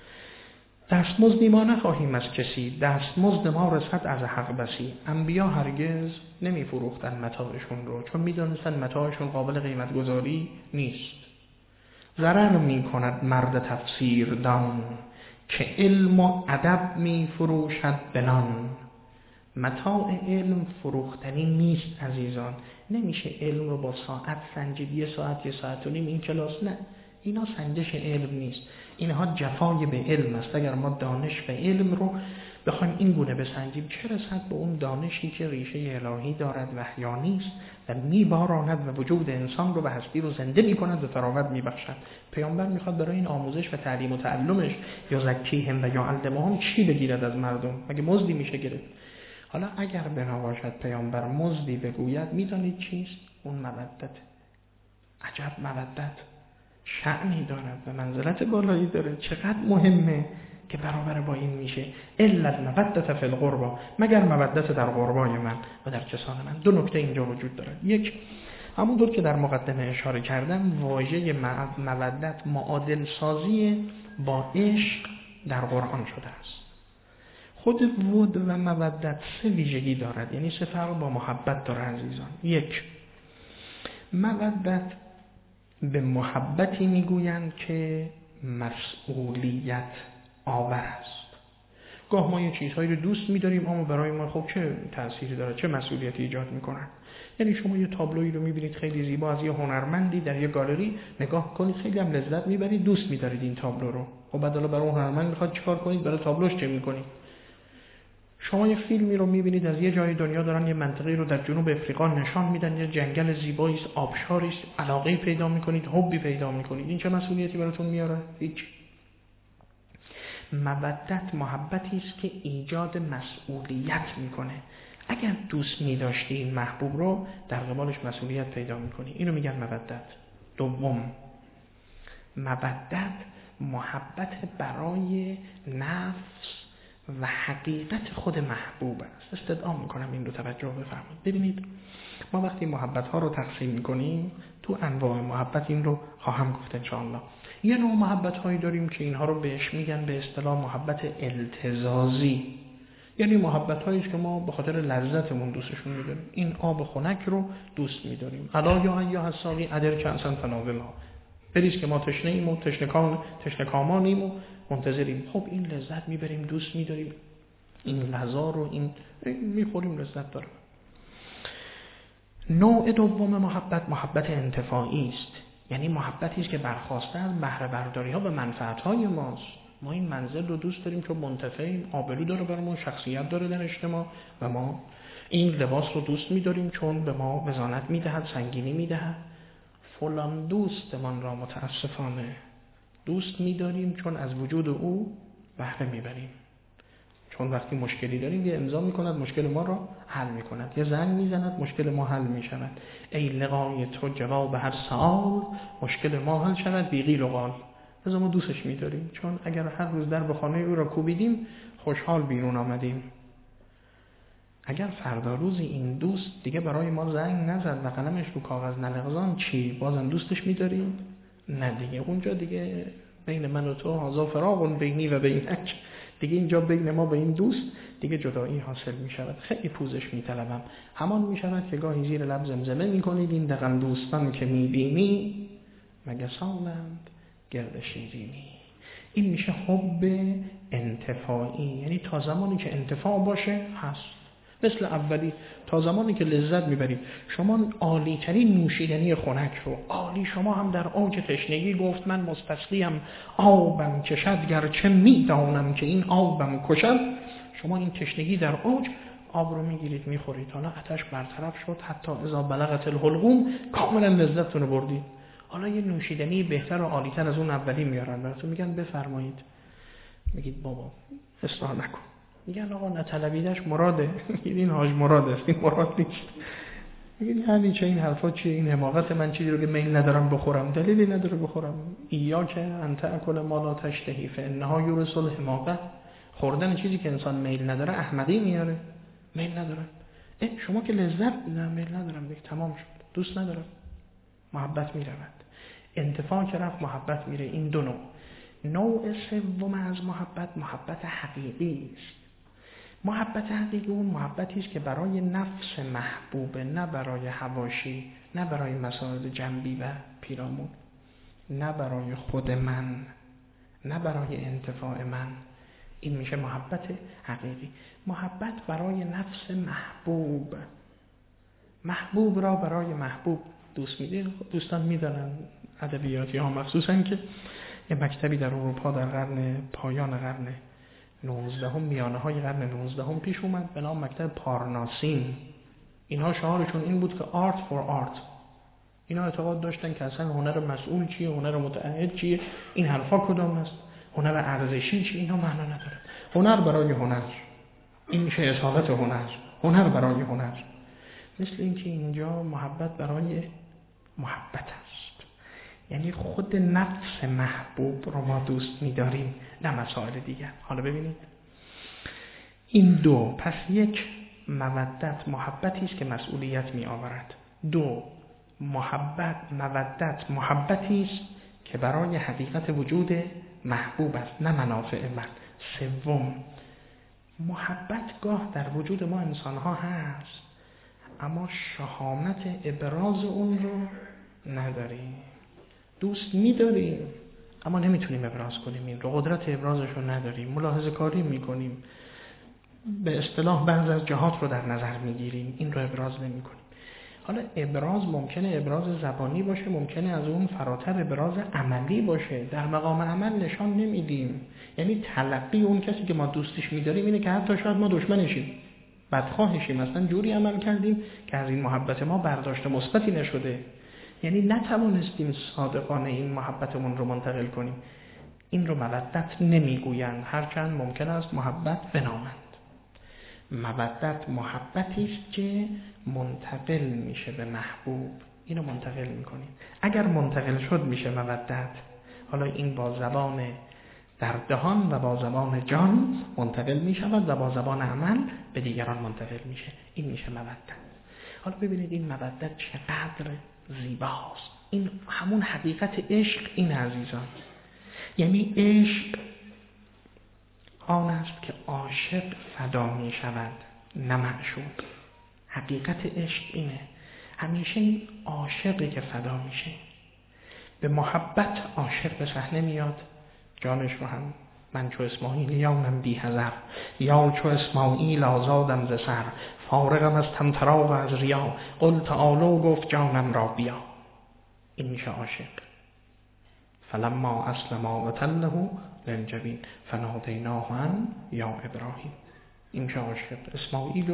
دست مزدی ما نخواهیم از کسی، دست مزد ما رسد از حق بسی. انبیا هرگز نمی فروختن متاعشون رو، چون می دانستن متاعشون قابل قیمت گذاری نیست. ضرر می کند مرد تفسیر دان، که علم و ادب می فروشد بنان. متاع علم فروختنی نیست عزیزان. نمیشه علم رو با ساعت سنجید، یه ساعت و نیم این کلاس، نه، اینا سنجش علم نیست، اینها جفای به علم است. اگر ما دانش و علم رو بخوایم این گونه بسنجیم، چه رسد به اون دانشی که ریشه الهی دارد، وحیانی است و میباراند و وجود انسان رو و هستی رو زنده میکند و تراوت میبخشد. پیامبر میخواد برای این آموزش و تعلیم و تعلمش یا زکیهم و یا علمهم چی بگیرد از مردم؟ مگه مزدی میشه گرفت؟ حالا اگر بنا باشد پیامبر مزدی بگوید، میدانید چیست؟ اون مودت. عجب مودت شأنی دارد و منزلت بالایی داره. چقدر مهمه که برابر با این میشه الا المودة فی القربى، مگر مودت در قربای من و در کسان من. دو نکته اینجا وجود دارد. یک، همونطور که در مقدمه اشاره کردم، واژه مودت معادل سازی با عشق در قرآن شده است. خود ود و مودت سه ویژگی دارد، یعنی سه فرق با محبت داره عزیزان. یک، مودت به محبتی میگویند که مسئولیت آور است. گاه ما یه چیزهایی رو دوست می‌داریم اما برای ما خب چه تأثیری داره، چه مسئولیتی ایجاد می‌کنن. یعنی شما یه تابلویی رو می‌بینید خیلی زیبا از یه هنرمندی در یه گالری، نگاه کنید خیلی هم لذت می‌برید، دوست می‌دارید این تابلو رو. خب بعد حالا برای اون هنرمند می‌خواد چیکار کنید؟ برای تابلوش چه می‌کنید؟ شما یه فیلمی رو می‌بینید از یه جای دنیا دارن یه منطقه‌ای رو در جنوب افریقا نشان میدن، یه جنگل زیبایی است، آبشاری است، علاقه پیدا می‌کنید، حبی پیدا می‌کنید. این چه مسئولیتی براتون میاره؟ هیچ. مودت محبتی است که ایجاد مسئولیت می‌کنه. اگر دوست می‌داشتی این محبوب رو، در قبالش مسئولیت پیدا می‌کنی. اینو میگن مودت. دوم، مودت محبت برای نفس و حقیقت خود محبوب است. استدعا میکنم این رو توجه بفرمایید. ببینید ما وقتی محبت ها رو تقسیم میکنیم، تو انواع محبت این رو خواهم گفت انشاءالله. یه نوع محبت هایی داریم که اینها رو بهش میگن به اصطلاح محبت التزازی، یعنی محبت هایی که ما به خاطر لذتمون دوستشون میداریم. این آب خنک رو دوست میداریم. الا یا ایها الساقی ادر کأسا فناولها، بریز که ما تشنه ایم و تشنه کامانیم و منتظریم. خب این لذت میبریم، دوست میداریم، این لذا رو این میخوریم، لذت داره. نوع دوم محبت انتفاعی است، یعنی محبتی است که برخواسته از بهره برداری ها و منفعت های ماست. ما این منزل رو دوست داریم که منتفعیم، آبرو داره برامون، شخصیت داره در اجتماع و ما این لباس رو دوست می‌داریم چون به ما وزانت می‌دهد، سنگینی می‌دهد. فلان دوستمان را متاسفانه دوست می‌داریم چون از وجود او بهره می‌بریم. چون وقتی مشکلی داریم یه امضا می‌کند مشکل ما را حل می‌کند، یه زنگ می‌زند مشکل ما حل می‌شود. ای لقای تو جواب هر سوال، مشکل ما حل شود بی قیل و قال. از ما دوستش می‌داریم چون اگر هر روز در به خانه او را کوبیدیم خوشحال بیرون آمدیم. اگر فردا روزی این دوست دیگه برای ما زنگ نزد و قلمش رو کاغذ نلغزان، چی؟ بازم دوستش می‌داریم؟ نه دیگه. اونجا دیگه بین من و تو هذا فراق بینی و بینک، دیگه اینجا بین ما و این دوست دیگه جدایی حاصل می‌شود. خیلی پوزش می‌طلبم. همان می‌شود که گاهی زیر لب زمزمه می‌کنید این دقیقاً دوستان که می‌بینی مگه سالند گرد شیرینی. این میشه حب انتفاعی، یعنی تا زمانی که انتفاع باشه هست. مثل اولی، تا زمانی که لذت میبرید. شما عالی ترین نوشیدنی خنک رو، عالی، شما هم در اوج تشنگی گفت من مستسقیم آبم کشد گرچه میدانم که این آبم کشد. شما این تشنگی در اوج آب رو میگیرید میخورید، حالا آتش برطرف شد، حتی اذا بلغت الحلقوم کاملا لذتتون رو بردید. حالا یه نوشیدنی بهتر و عالی‌تر از اون اولی میارن براتون، میگن بفرمایید، میگید بابا اصرار نکن. میگن آقا نطلبیدش مراده. میگید این حاج مراد است، این مراد نیست. میگید یعنی چه این حرفا چیه؟ این حماقت من چیزی رو که میل ندارم بخورم، دلیلی نداره بخورم. ایاک ان تأکل ما لا تشتهی فانها یورث الحماقه. خوردن چیزی که انسان میل نداره احمقی میاره. میل ندارم. شما که لذت نه میل ندارم دیگه تمام شد. دوست ندارم. محبت میرود. انتفاع که رفت محبت میره. این دو نوع سوم از محبت حقیقی است. محبت حقیقی اون محبتی است که برای نفس محبوبه، نه برای حواشی، نه برای مسائل جنبی و پیرامون، نه برای خود من، نه برای انتفاع من. این میشه محبت حقیقی. محبت برای نفس محبوب. محبوب را برای محبوب دوست میدین. دوستان میدانن ادبیاتی ها مخصوصا که یه مکتبی در اروپا در پایان قرن 19 میانه های قرن 19 پیش اومد به نام مکتب پارناسین. اینها شعارشون این بود که آرت فور آرت. اینا اعتقاد داشتن که اصلا هنر مسئول چیه، هنر متعهد چیه، این حرفا کدام است، هنر ارزشی چیه، اینا معنا نداره. هنر برای هنر، این میشه اصالت هنر. هنر برای هنر. مثل اینکه اینجا محبت برای محبت است، یعنی خود نفس محبوب رو ما دوست می‌داریم، نه مسائل دیگر. حالا ببینید این دو، پس یک مودت محبتی است که مسئولیت می‌آورد. دو مودت محبتی است که برای حقیقت وجود محبوب است، نه منافع من. سوم محبت گاه در وجود ما انسان‌ها هست اما شهامت ابراز اون رو نداریم. دوست می‌داریم اما نمیتونیم ابراز کنیم، این رو قدرت ابرازش رو نداریم. ملاحظه کاری میکنیم، به اصطلاح بعض از جهات رو در نظر میگیریم، این رو ابراز نمیکنیم. حالا ابراز ممکنه ابراز زبانی باشه، ممکنه از اون فراتر ابراز عملی باشه. در مقام عمل نشان نمیدیم، یعنی تلقی اون کسی که ما دوستش می‌داریم اینه که حتی شاید ما دشمنشیم، بدخواهشیم، مثلا جوری عمل کردیم که از این محبت ما برداشت مثبتی نشده، یعنی نتوانستیم صادقانه این محبتمون رو منتقل کنیم. این رو مودت نمیگویند، هرچند ممکن است محبت بنامند. مودت محبتی است که منتقل میشه به محبوب، اینو منتقل میکنیم. اگر منتقل شد میشه مودت. حالا این با زبان در دهان و با زبان جان منتقل میشود و با زبان عمل به دیگران منتقل میشه، این میشه مودت. حالا ببینید این مودت چقدر زیباست. این همون حقیقت عشق این عزیزان. یعنی عشق آن است که عاشق فدا می شود نه معشوق. حقیقت عشق اینه، همیشه این عاشقی که فدا میشه. به محبت عاشق به صحنه میاد، جانش رو هم من چو اسماعیلیانم بی حذر، یا چو اسماعیل آزادم ز سر، فارغم از طمطراق و از ریا، قل تعالوا گفت جانم را بیا. این میشه عاشق. فلما اسلما وتله للجبین فنادیناه ان یا ابراهیم. این میشه عاشق. اسماعیل رو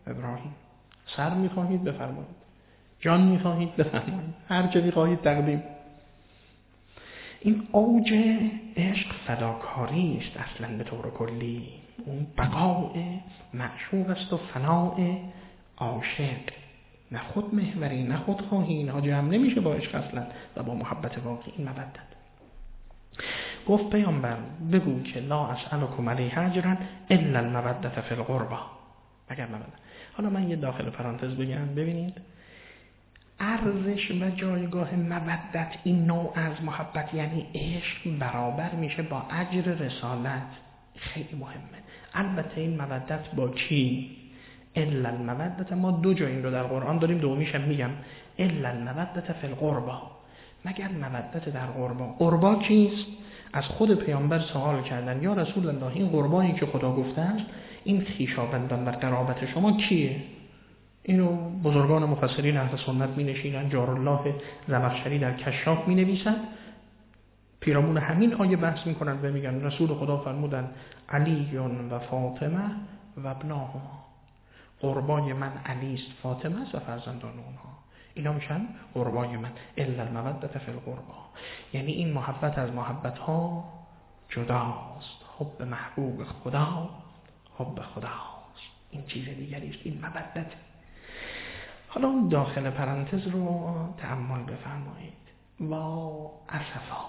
ابراهیم. سر میخواهید بفرمایید، جان میخواهید بفرمایید، هر چه میخواهید تقدیم. این اوج عشق فداکاری است اصلا به طور کلی. اون بقاء معشوق است و فناء عاشق. نه خود محوری نه خود خواهی، اینها جمع نمیشه با عشق اصلا و با محبت واقعی. این مودت. گفت پیامبر بگو که لا اسألکم علیه اجرا الا المودة فی القربى، مگر مودت. حالا من یه داخل پرانتز بگم، ببینید ارزش و جایگاه مودت، این نوع از محبت یعنی عشق، برابر میشه با اجر رسالت. خیلی مهمه. البته این مودت با کی؟ الا المودة. ما دو جا این رو در قرآن داریم، دومیش هم میگم الا المودة فی القربى، مگر مودت در قربا. قربا کیست؟ از خود پیامبر سوال کردن یا رسول الله این قربانی که خدا گفته است، این خویشاوندان و قرابت شما کیه؟ اینو بزرگان مفسرین اهل سنت می نشینن. جارالله زمخشری در کشاف می نویسن، پیرامون همین آیه بحث می کنن و میگن رسول خدا فرمودن علی و فاطمه و ابناهما، قربای من علی است، فاطمه است و فرزندان اونها، اینا میشن قربای من. الا المودة فی القربى، یعنی این محبت از محبت ها جداست. حب محبوب خدا حب خداست، این چیز دیگری است، این مودت. حالا اون داخل پرانتز رو تأمل بفرمایید. وا اسفا،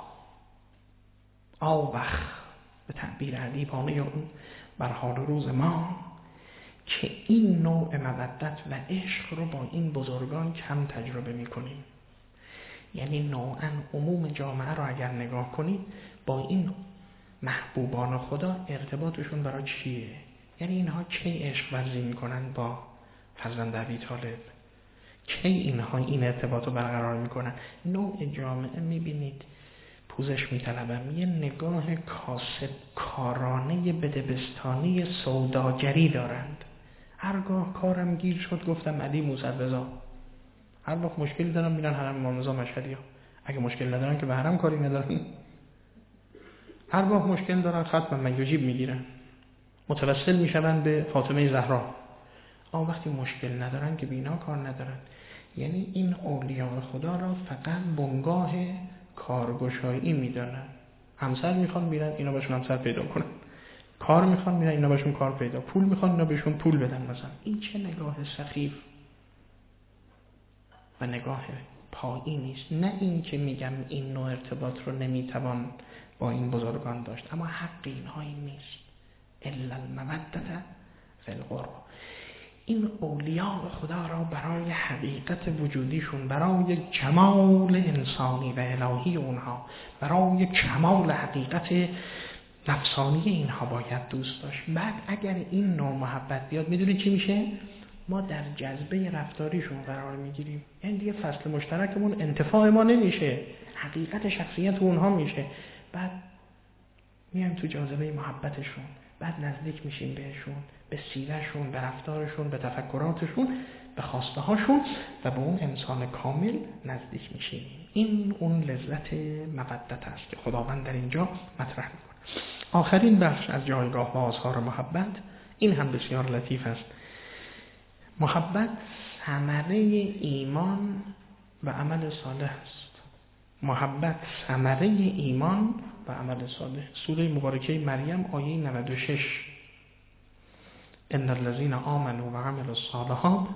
آوخ به تعبیر ادیبانه اون بر حال روز ما که این نوع مودت و عشق رو با این بزرگان کم تجربه میکنیم. یعنی نوعاً عموم جامعه رو اگر نگاه کنید با این محبوبان خدا ارتباطشون برای چیه؟ یعنی اینها کی عشق ورزی میکنن با فرزند ابی طالب؟ کی اینها این ارتباط رو برقرار میکنن؟ نوع جامعه میبینید پوزش میطلبم یه نگاه کاسب کارانه بدبستانی سوداگری دارند. هرگاه کارم گیر شد گفتم علی موسی رضا، هر وقت مشکلی دارم میرن حرم امام رضا مشهدی ها، اگه مشکل ندارن که به حرم کاری ندارن. هرگاه مشکل دارن ختم من یجیب میگیرن، متوسل میشون به فاطمه زهرا. اما وقتی مشکل ندارن که بینا کار ندارن. یعنی این اولیاء خدا را فقط بنگاه کارگشایی میدانن. همسر میخوان میرن اینا بهشون همسر پیدا کنن، کار میخوان میرن اینا بهشون کار پیدا، پول میخوان اینا بهشون پول بدن مثلا. این چه نگاه سخیف و نگاه پایینی است. نه این که میگم این نوع ارتباط رو نمیتوان با این بزرگان داشت، اما حق اینها این نیست. الا المودة فی القربى. این اولیاء خدا را برای حقیقت وجودیشون، برای کمال انسانی و الهی اونها، برای کمال حقیقت نفسانی اینها باید دوست داشت. بعد اگر این نوع محبت بیاد، میدونی چی میشه؟ ما در جذبه رفتاریشون قرار میگیریم. یعنی دیگه فصل مشترکمون انتفاع ما نمیشه، حقیقت شخصیت اونها میشه. بعد میایم تو جاذبه محبتشون، بعد نزدیک میشیم بهشون، به سیرهشون، به رفتارشون، به تفکراتشون، به خواسته هاشون و به اون انسان کامل نزدیک میشیم. این اون لذت مودت است که خداوند در اینجا مطرح میکنه. آخرین بخش از جایگاه و آثار محبت این هم بسیار لطیف است. محبت ثمره ایمان و عمل صالح است. محبت ثمره ایمان و عمل صالح. سوره مبارکه مریم آیه 96: ان الذين آمنوا وعملوا الصالحات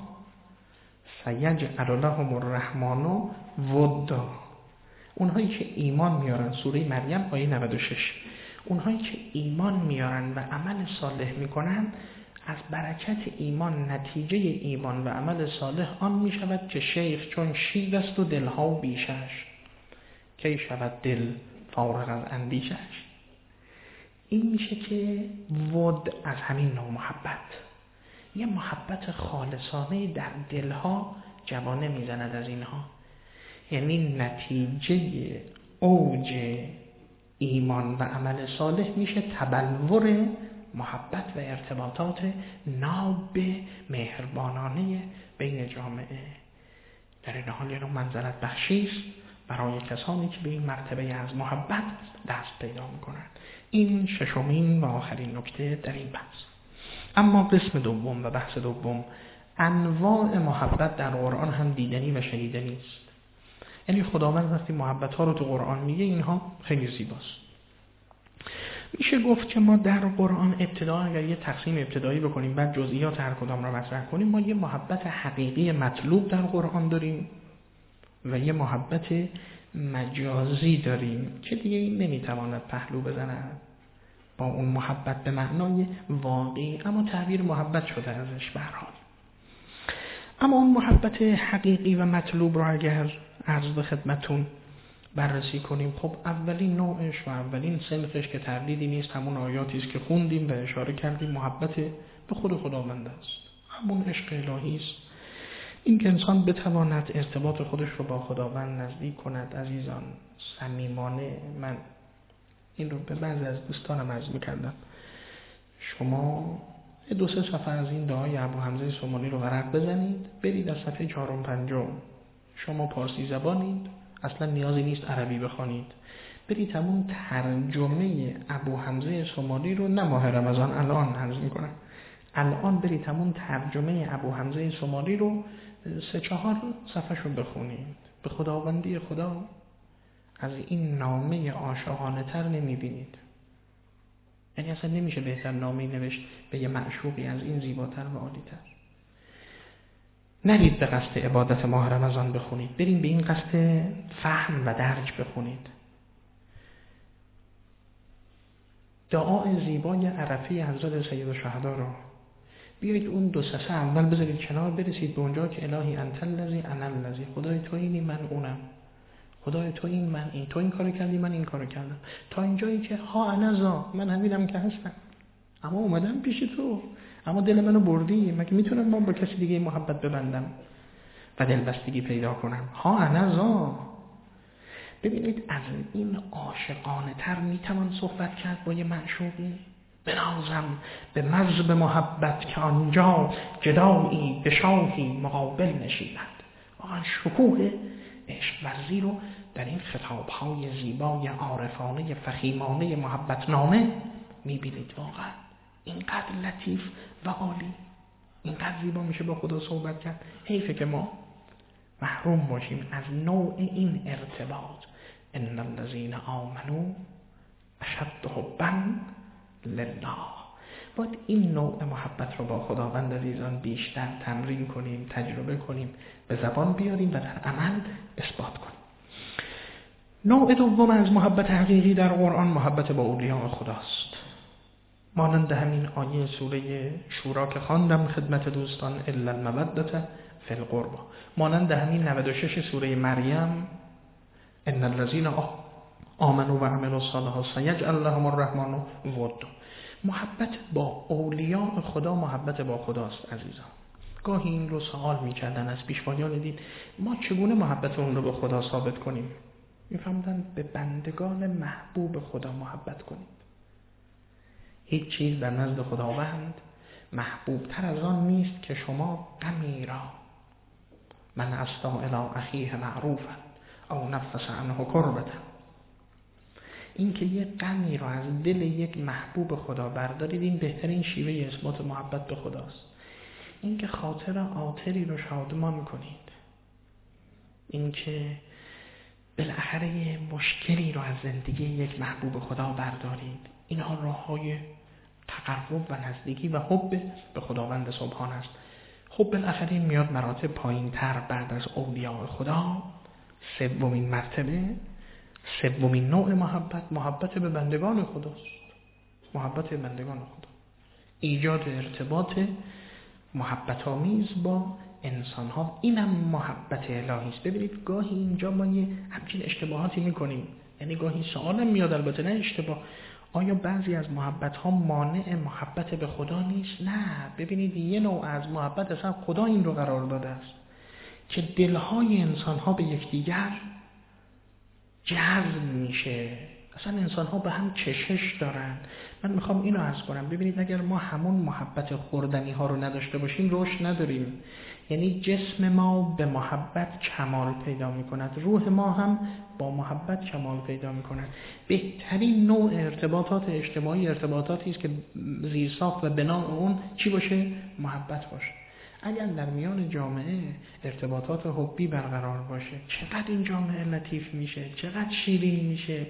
سيجعل لهم الرحمن ودا. اونهایی که ایمان میارن، سوره مریم آیه 96، اونهایی که ایمان میارن و عمل صالح میکنن، از برکت ایمان، نتیجه ایمان و عمل صالح آن میشود که شیخ چون شیر است و دلها بیشش، کی شود دل فارغ از اندیشش. این میشه که ود از همین نوع محبت، یه محبت خالصانه در دلها جوانه میزند از اینها. یعنی نتیجه اوج ایمان و عمل صالح میشه تبلور محبت و ارتباطات ناب مهربانانه بین جامعه. در این حال یه نوع منزلت بخشی است برای کسانی که به این مرتبه از محبت دست پیدا میکنند. این ششمین و آخرین نکته در این بحث. اما قسم دوم و بحث دوم، انواع محبت در قرآن هم دیدنی و شنیدنی است. یعنی خداوند وقتی محبت ها رو تو قرآن میگه اینها خیلی زیباست. میشه گفت که ما در قرآن ابتدا اگر یه تقسیم ابتدایی بکنیم بعد جزئیات هر کدام رو مطرح کنیم، ما یه محبت حقیقی مطلوب در قرآن داریم و یه محبت مجازی داریم که دیگه این نمیتواند پهلو بزند با اون محبت به معنای واقعی، اما تعبیر محبت شده ازش به هر حال. اما اون محبت حقیقی و مطلوب رو اگر عرض به خدمتون بررسی کنیم، خب اولین نوعش و اولین صنفش که تردیدی نیست همون آیاتی است که خوندیم و اشاره کردیم، محبت به خود خداوند است، همون عشق الهی است. این که انسان بتواند ارتباط خودش رو با خداوند نزدیک کند. عزیزان صمیمانه، من این رو به بعضی از دوستانم عرض می‌کردم، شما 2-3 صفحه از این دعای ابو حمزه سومانی رو ورق بزنید، برید از صفحه 4-5. شما پارسی زبانید، اصلا نیازی نیست عربی بخوانید، برید همون ترجمه ابو حمزه سومانی رو، نه ماه رمضان، الان عرض می‌کنم، الان برید همون ترجمه ابو حمزه سومانی رو 3-4 صفحه رو بخونید. به خداوندی خدا از این نامه عاشقانه تر نمی‌بینید. یعنی اصلا نمیشه بهتر نامه‌ای نوشت به یه معشوقی از این زیباتر و عالی‌تر. نرید به قصد عبادت ماه رمضان بخونید، برید به این قصد فهم و درک بخونید. دعای زیبای عرفی حضرت سید الشهدا رو بیایید اون 2 صفحه اول بذارید کنار، برسید به اونجا که الهی انت الذی انا الذی، خدای تو اینی من اونم، خدای تو این من این، تو این کارو کردی من این کارو کردم، تا اینجایی که ها انا ذا، من همینم که هستم، اما اومدم پیش تو، اما دل منو بردی، مگه میتونم با کسی دیگه محبت ببندم و دلبستگی پیدا کنم؟ ها انا ذا. ببینید از این عاشقانه تر میتوان صحبت کرد با یه معشوقی؟ بنازم به مذهب محبت که آنجا جدایی به شاهی مقابل نشیند. واقعا شکوه عشق ورزی رو در این خطابهای زیبای عارفانه فخیمانه محبتنامه میبینید. واقعا اینقدر لطیف و عالی، اینقدر زیبا میشه با خدا صحبت کرد. حیفه که ما محروم باشیم از نوع این ارتباط. ان الذین آمنوا اشد حبا لله. باید این نوع محبت رو با خداوند عزیزان بیشتر تمرین کنیم، تجربه کنیم، به زبان بیاریم و در عمل اثبات کنیم. نوع دوم از محبت حقیقی در قرآن محبت با اولیاء خداست. مانند همین آیه سوره شورا که خواندم خدمت دوستان، الا المودة فی القربى، مانند همین 96 سوره مریم، ان الذین آمنوا و عملوا الصالحات سیجعل لهم الرحمن ودا. محبت با اولیاء خدا محبت با خداست. عزیزان گاهی این رو سوال می‌کردن از پیشوایان دین، ما چگونه محبت اون رو به خدا ثابت کنیم؟ می‌فرمودن به بندگان محبوب خدا محبت کنید. هیچ چیز در نزد خداوند محبوب تر از آن نیست که شما غمی را، من استا الی اخیه معروفا او نفس عنه کربتا، این که یک غمی را از دل یک محبوب خدا بردارید، این بهترین شیوه اثبات محبت به خداست. این که خاطر عاطری رو شادمان کنید، این که بالاخره مشکلی رو از زندگی یک محبوب خدا بردارید، اینها راه‌های تقرب و نزدیکی و حب به خداوند سبحان است. خب بالاخره میاد مراتب پایین تر بعد از اولیاء خدا. سومین مرتبه، سومین نوع محبت به بندگان خداست. محبت به بندگان خدا، ایجاد ارتباط محبت آمیز با انسان ها، اینم محبت الهی است. ببینید گاهی اینجا ما یه همچین اشتباهاتی میکنیم، یعنی گاهی سوالم میاد، البته نه اشتباه، آیا بعضی از محبت ها مانع محبت به خدا نیست؟ نه. ببینید یه نوع از محبت اصلا خدا این رو قرار داده است که دلهای انسان ها به یکدیگر جذب میشه، اصلا انسان ها به هم کشش دارن. من میخوام اینو عرض کنم، ببینید اگر ما همون محبت خوردنی ها رو نداشته باشیم رشد نداریم. یعنی جسم ما به محبت کمال پیدا می کند، روح ما هم با محبت کمال پیدا می کند. بهترین نوع ارتباطات اجتماعی ارتباطاتی است که زیرساخت و بنای اون چی باشه؟ محبت باشه. اگر در میان جامعه ارتباطات حبی برقرار باشه، چقدر این جامعه لطیف میشه، چقدر شیرین میشه.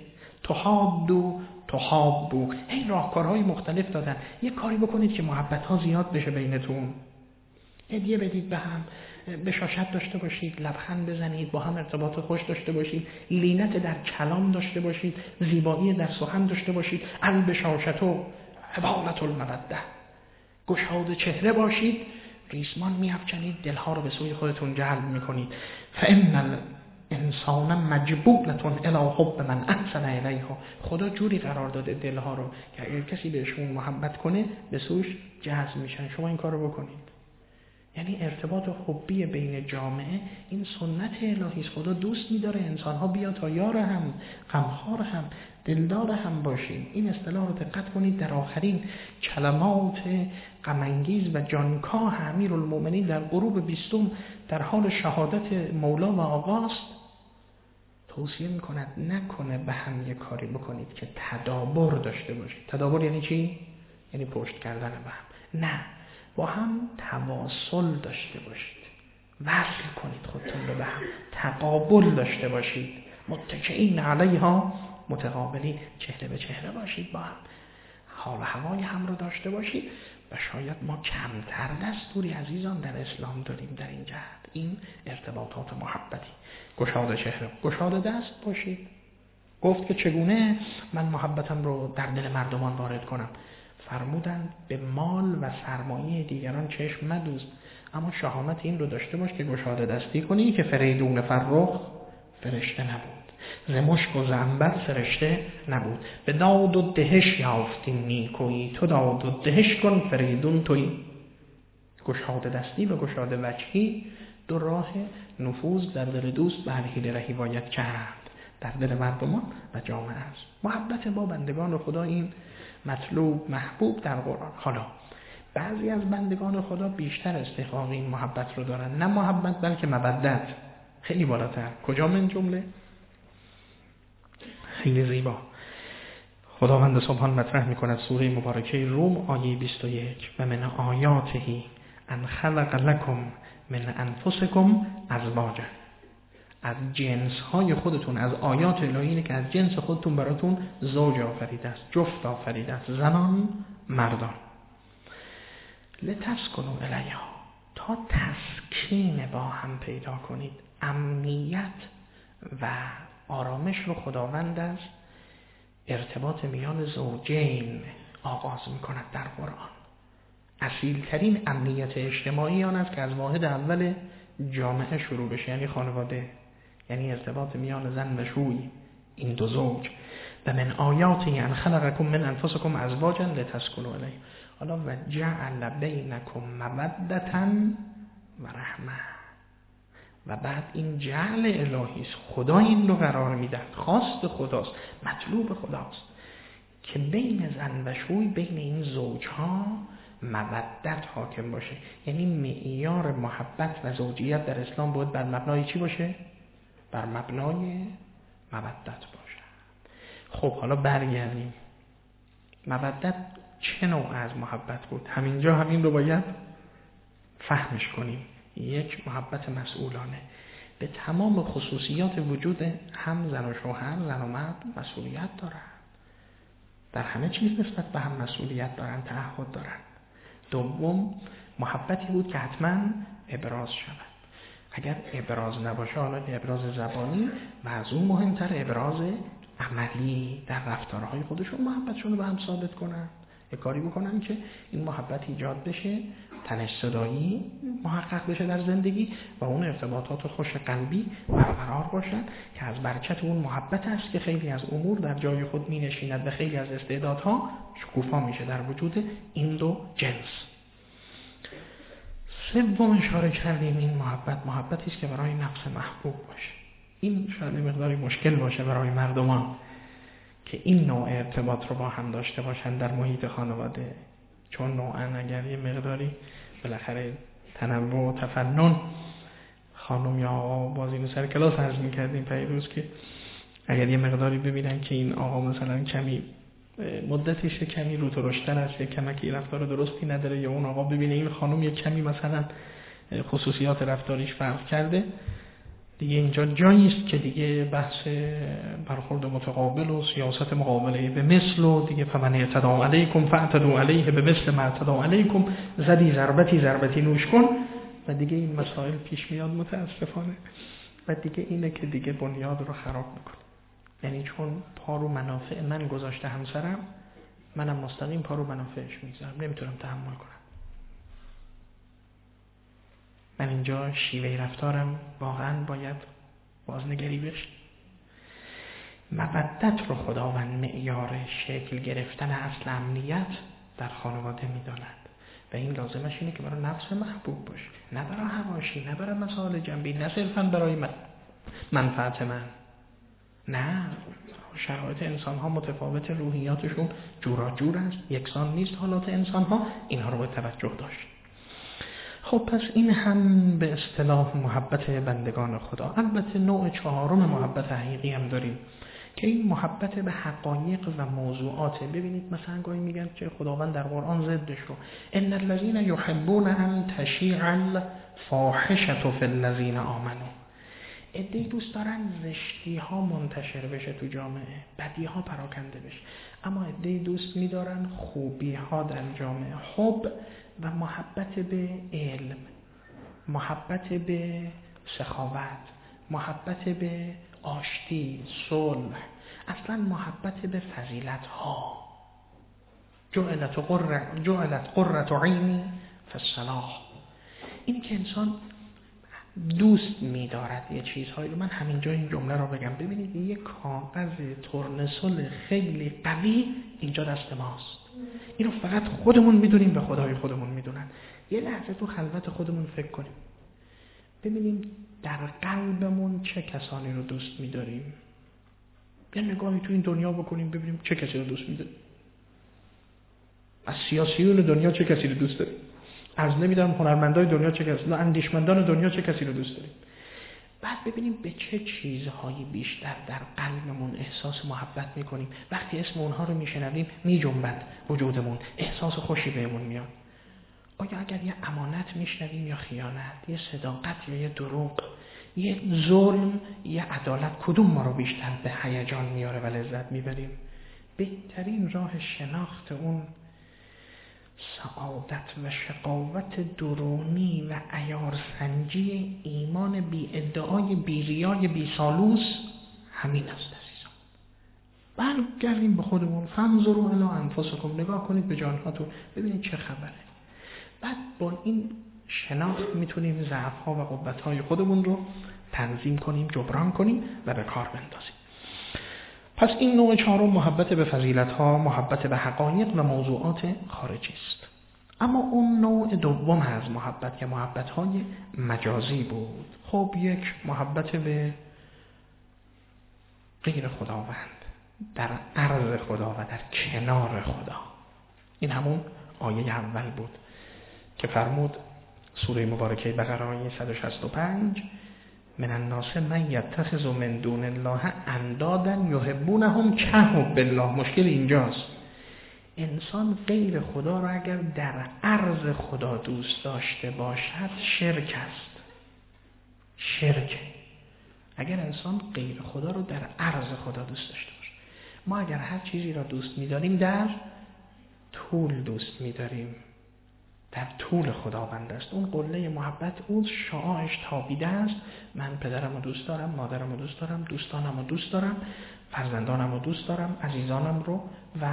تحابو این راهکارهای مختلف دادن. یه کاری بکنید که محبت ها زیاد بشه بینتون، هدیه بدید به هم، بشاشت داشته باشید، لبخند بزنید، با هم ارتباط خوش داشته باشید، لینت در کلام داشته باشید، زیبایی در سخن داشته باشید. البشاشت و حبالت الموده، گشاد چهره باشید، ریسمان میافکنید، دلها رو به سوی خودتون جلب میکنید. فإن الانسان مجبولة الی حب من احسن الیها. خدا جوری قرار داده دلها رو که اگر کسی بهشون محبت کنه به سوش جذب میشن. شما این کارو بکنید. یعنی ارتباط حبی بین جامعه این سنت الهی است. خدا دوست می‌داره انسان‌ها بیا تا یار هم، غمخوار هم، دلدار هم باشیم. این اصطلاح رو دقت کنید، در آخرین کلمات غم‌انگیز و جانکاه امیرالمؤمنین در غروب 20 در حال شهادت مولا و آقاست توصیه می‌کند نکنه به هم یک کاری بکنید که تدابر داشته باشید. تدابر یعنی چی؟ یعنی پشت کردن به هم. نه، با هم تواصل داشته باشید، وصل کنید خودتون رو به هم، تقابل داشته باشید، متکئین علیها متقابلین، چهره به چهره باشید، با هم حال و هوای هم رو داشته باشید. و شاید ما کمتر دستوری عزیزان در اسلام داریم در این جهت. این ارتباطات محبتی، گشاد چهره، گشاد دست باشید. گفت که چگونه من محبتم رو در دل مردمان وارد کنم؟ فرمودند به مال و سرمایه دیگران چشم مدوز، اما شهامت این رو داشته باش که گشاده دستی کنی که فریدون فرخ فرشته نبود، ز مشک و عنبر فرشته نبود. به داد و دهش یافتی نیکویی، تو داد و دهش کن فریدون تویی. گشاده دستی و گشاده وجهی دو راه نفوذ در دل دوست به هر حیله رهی باید کرد در دل مردمان و جامعه است. محبت با بندگان خدا این مطلوب محبوب در قرآن. حالا بعضی از بندگان خدا بیشتر استحقاق این محبت رو دارن، نه محبت بلکه مودت، خیلی بالاتر. کجا من جمله؟ خیلی زیبا خداوند سبحان مطرح میکند سوره مبارکه روم آیه 21 و من آیاته ان خلق لکم من انفسکم ازواجا. از جنس های خودتون، از آیات الهی اینه که از جنس خودتون براتون زوج آفریده است، جفت آفریده است، زنان مردان. لتسکنوا الیها، تا تسکین با هم پیدا کنید. امنیت و آرامش رو خداوند از ارتباط میان زوجین آغاز میکند در قرآن. اصیلترین امنیت اجتماعی آن است که از واحد اول جامعه شروع بشه، یعنی خانواده، یعنی ارتباط میان زن و شوی، این دو زوج. و من آیاتی ان خلقکم من انفسکم ازواجا لتسکنوا الیها. حالا و جعل بینکم مودة و رحمه. و بعد این جعل الهی است، خدا این رو قرار میده، خواست خداست، مطلوب خداست که بین زن و شوی، بین این زوجها مودت حاکم باشه. یعنی معیار محبت و زوجیت در اسلام باید بر مبنای چی باشه؟ بر مبنای مودت باشه. خب حالا برگردیم، مودت چه نوع از محبت بود؟ همینجا همین رو باید فهمش کنیم. یک محبت مسئولانه، به تمام خصوصیات وجود هم زن و شوهر، زن و مرد مسئولیت دارن، در همه چیز نسبت به هم مسئولیت دارن، تعهد دارن. دوم، محبتی بود که حتما ابراز شود. اگر ابراز نباشه، حالا ابراز زبانی و از اون مهمتر ابراز عملی، در رفتارهای خودشون محبتشون رو به هم ثابت کنن، یک کاری بکنن که این محبت ایجاد بشه، تنش صدایی محقق بشه در زندگی و اون ارتباطات خوش قلبی برقرار باشن که از برکت اون محبت است که خیلی از امور در جای خود می نشیند و خیلی از استعدادها شکوفا میشه در وجود این دو جنس. سوم اشاره کردیم این محبتی است که برای نفس محبوب باشه. این شاید مقداری مشکل باشه برای مردمان که این نوع ارتباط رو با هم داشته باشن در محیط خانواده، چون نوعاً اگر یه مقداری بالاخره تنوع و تفنن. خانم یا آقا باز اینو سر کلاس عرض میکردیم پیروز که اگر یه مقداری ببینن که این آقا مثلا کمی مدتش کمی رو ترشتر است، کمکی رفتار درستی نداره، یا اون آقا ببینه این خانم یه کمی مثلا خصوصیات رفتاریش فرق کرده، دیگه اینجا جایی است که دیگه بحث برخورد متقابل و سیاست مقابله به مثل و دیگه فمن اعتدی علیکم فاعتدوا علیه به مثل ما اعتدی علیکم، زدی ضربتی نوش کن، و دیگه این مسائل پیش میاد متاسفانه. و دیگه اینه که دیگه بنیاد رو خراب میکنه. یعنی چون پا رو منافع من گذاشته همسرم، منم مستقیم پا رو منافعش میگذارم، نمیتونم تحمل کنم. من اینجا شیوه رفتارم واقعا باید بازنگری بشه. مودت رو خداوند معیار شکل گرفتن اصل امنیت در خانواده میداند و این لازمش اینه که برای نفس محبوب باشه، نه برای حواشی، نه برای مسائل جنبی، نه صرفا برای منفعت من. نه، شرایط انسان ها متفاوت، روحیاتشون جورا جور است، یکسان نیست حالات انسان ها، اینها رو باید توجه داشت. خب پس این هم به اصطلاح محبت بندگان خدا. البته نوع چهارم محبت حقیقی هم داریم که این محبت به حقایق و موضوعات. ببینید مثلا گاهی میگن که خداوند در قرآن ضدش رو ان الذين يحبون ان تشيع الفاحشه في الذين آمنوا، عده‌ای دوست دارن زشتی ها منتشر بشه تو جامعه، بدی ها پراکنده بشه، اما عده‌ای دوست می‌دارن خوبی ها در جامعه. حب و محبت به علم، محبت به سخاوت، محبت به آشتی، صلح، اصلا محبت به فضیلت ها. جعلت قرة عینی فی الصلاح. اینی که انسان دوست می‌دارد یه چیزهایی رو. من همینجا این جمله رو بگم، ببینید یه کاغذ تورنسول خیلی قوی اینجا دست ماست، اینو فقط خودمون میدونیم و خدای خودمون میدونن. یه لحظه تو خلوت خودمون فکر کنیم، ببینیم در قلبمون چه کسانی رو دوست می‌داریم. یه نگاهی تو این دنیا بکنیم ببینیم چه کسی رو دوست می‌داریم. از سیاسیون دنیا چه کسی رو دوست داریم؟ از نمیدونم هنرمندای دنیا چه کسی، اندیشمندان دنیا چه کسی رو دوست داریم. بعد ببینیم به چه چیزهایی بیشتر در قلبمون احساس محبت میکنیم. وقتی اسم اونها رو میشنویم میجنبد وجودمون، احساس خوشی بهمون میاد. آیا اگر یه امانت میشنویم یا خیانت، یه صداقت یا یه دروغ، یه ظلم یا عدالت، کدوم ما رو بیشتر به هیجان میاره و لذت میبریم؟ بهترین راه شناخت اون سعادت و شقاوت درونی و عیارسنجی ایمان بی ادعای، بی ریای، بی سالوس همین است عزیزان. برگردیم به خودمون، فانظروا الی انفسکم، نگاه کنید به جانهاتون ببینید چه خبره. بعد با این شناخت میتونیم ضعف‌ها و قوت‌های خودمون رو تنظیم کنیم، جبران کنیم و به کار بندازیم. پس این نوع چهارم محبت به فضیلت‌ها، محبت به حقایق و موضوعات خارجی است. اما اون نوع دوم از محبت که محبت‌های مجازی بود، خب یک محبت به غیر خداوند، در عرض خدا و در کنار خدا. این همون آیه اول بود که فرمود سوره مبارکه بقره آیه 165 من الناس من یتخذ من دون الله اندادا یحبونهم کحب الله. مشکل اینجاست، انسان غیر خدا را اگر در عرض خدا دوست داشته باشد شرک است. شرک. اگر انسان غیر خدا رو در عرض خدا دوست داشته باشه، ما اگر هر چیزی را دوست می‌داریم در طول دوست می‌داریم، در طول خداوند است. اون قله محبت، اون شعاعش تابیده است. من پدرم رو دوست دارم، مادرم رو دوست دارم، دوستانم رو دوست دارم، فرزندانم رو دوست دارم، عزیزانم رو و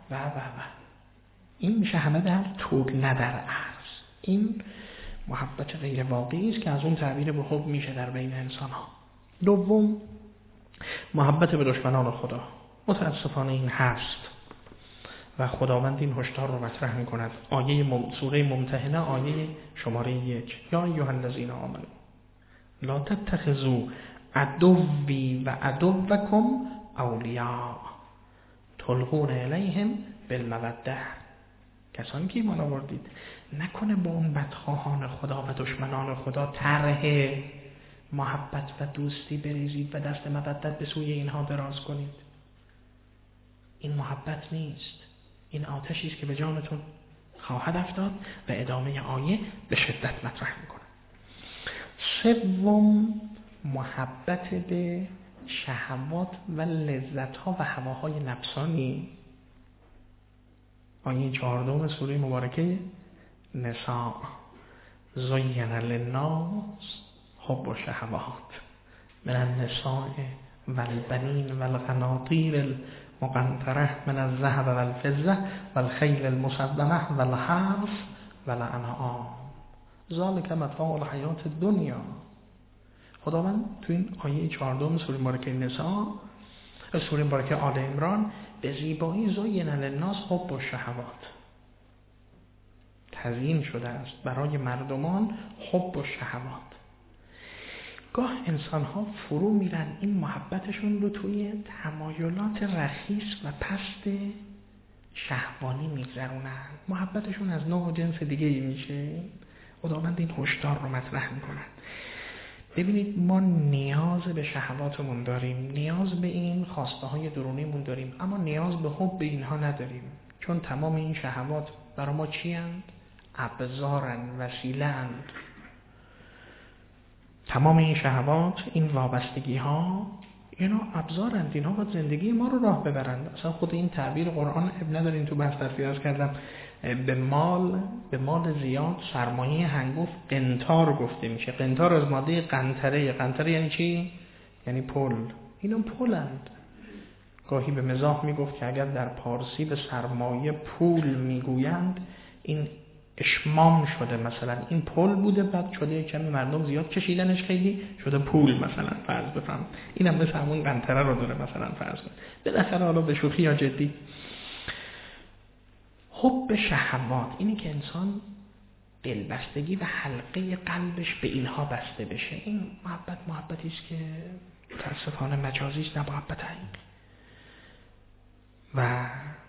این میشه همه در طول نه در عرض. این محبت غیر واقعی است که از اون تعبیر به حب میشه در بین انسان ها. دوم، محبت به دشمنان خدا. متاسفانه این هست و خداوند این هشدار رو مطرح می‌کند. سوره ممتحنه آیه شماره 1 یا ایها الذین آمنوا لا تتخذوا عدوی و عدوکم اولیاء تلقون الیهم بالموده کسانی که ایمان آوردید، نکنه با اون بدخواهان خدا و دشمنان خدا طرح محبت و دوستی بریزید و دست مودت به سوی اینها دراز کنید. این محبت نیست، این آتشی است که به جانتون خواهد افتاد و ادامه آیه به شدت مطرح میکنه. سوم، محبت به شهوات و لذت‌ها و هواهای نفسانی. آیه 14 سوره مبارکه نساء زین للناس حب الشهوات من النساء والبنین والقناطیر المقنطرة من الذهب والفضة والخیل المسومة والحرث والانعام ذلک متاع الحیات الدنیا. خداوند تو این آیه 14 سوره مبارکه نساء، سوره مبارکه آل عمران، به زیبایی زین للناس حب الشهوات تزیین شده است برای مردمان حب الشهوات. گاه انسان ها فرو میرن این محبتشون رو توی تمایلات رخیص و پست شهوانی میگذرونن، محبتشون از نوع و جنس دیگه ای میشه. خداوند این هشدار رو مطرح میکنن. ببینید، ما نیاز به شهواتمون داریم، نیاز به این خواسته های درونیمون داریم، اما نیاز به حب اینها نداریم، چون تمام این شهوات برای ما چی اند؟ ابزارن، وسیله اند. تمام این شهوات، این وابستگی ها، اینا ابزارند، اینها باید زندگی ما رو راه ببرند. اصلا خود این تعبیر قرآن اب نداریم. تو بحث تفسیر کردم به مال زیاد سرمایه هنگفت قنطار گفته میشه. قنطار از ماده قنطره. قنطره یعنی چی؟ یعنی پل. اینا پلند. گاهی به مزاح میگفت که اگر در پارسی به سرمایه پول میگویند، این اشمام شده، مثلا این پل بوده، بعد شده کمی مردم زیاد کشیدنش، خیلی شده پول، مثلا فرض بفهم. اینم مثل همون قنطره رو داره، مثلا فرض کن. بالاخره حالا به شوخی یا جدی، حب شهوات اینی که انسان دلبستگی و حلقه قلبش به اینها بسته بشه. این محبتی است که متاسفانه مجازی است، نه محبت حقیقی. و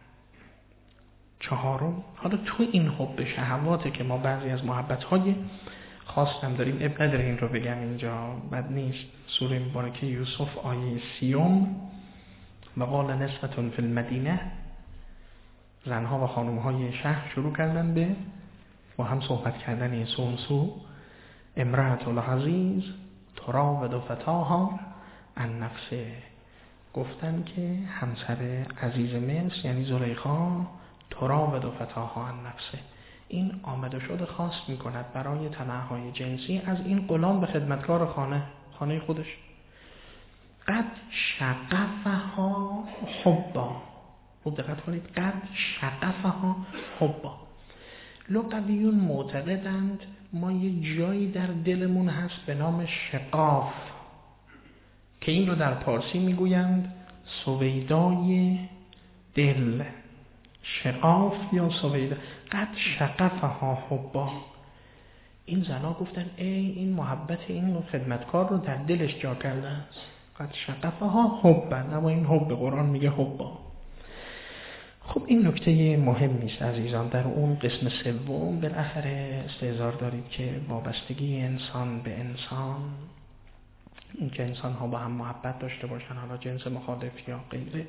چهارم، حالا تو این حب شهواته که ما بعضی از محبت‌های خاصم داریم، اب نداره این رو بگم اینجا، بد نیست. سوره مبارکه یوسف آیه 30 و قال نسوة فی المدینه، زنها و خانم‌های شهر شروع کردن به با هم صحبت کردن. سومسو امرأة العزیز تراود فتاها عن نفسه، گفتن که همسر عزیز مصر یعنی زلیخا تراود فتاها عن نفسه، این آمده شده خواست میکند برای تمعهای جنسی از این غلام به خدمتکار خانه خودش. قد شغفها حبا، خوب دقت کنید، قد شغفها حبا. لغویون معتقدند ما یه جایی در دلمون هست به نام شغاف که این رو در پارسی میگویند سویدای دل، شغاف یا سویدا. قد شغفها حبا. این زنا گفتن این محبت این خدمتکار رو در دلش جا کرده است. قد شغفها حبا، اما این حب قرآن میگه حبا. خب این نکته مهمی است عزیزان. در اون قسم سوم بالاخره استحضار دارید که وابستگی انسان به انسان، این که انسان ها با هم محبت داشته باشن، حالا جنس مخالف یا غیره،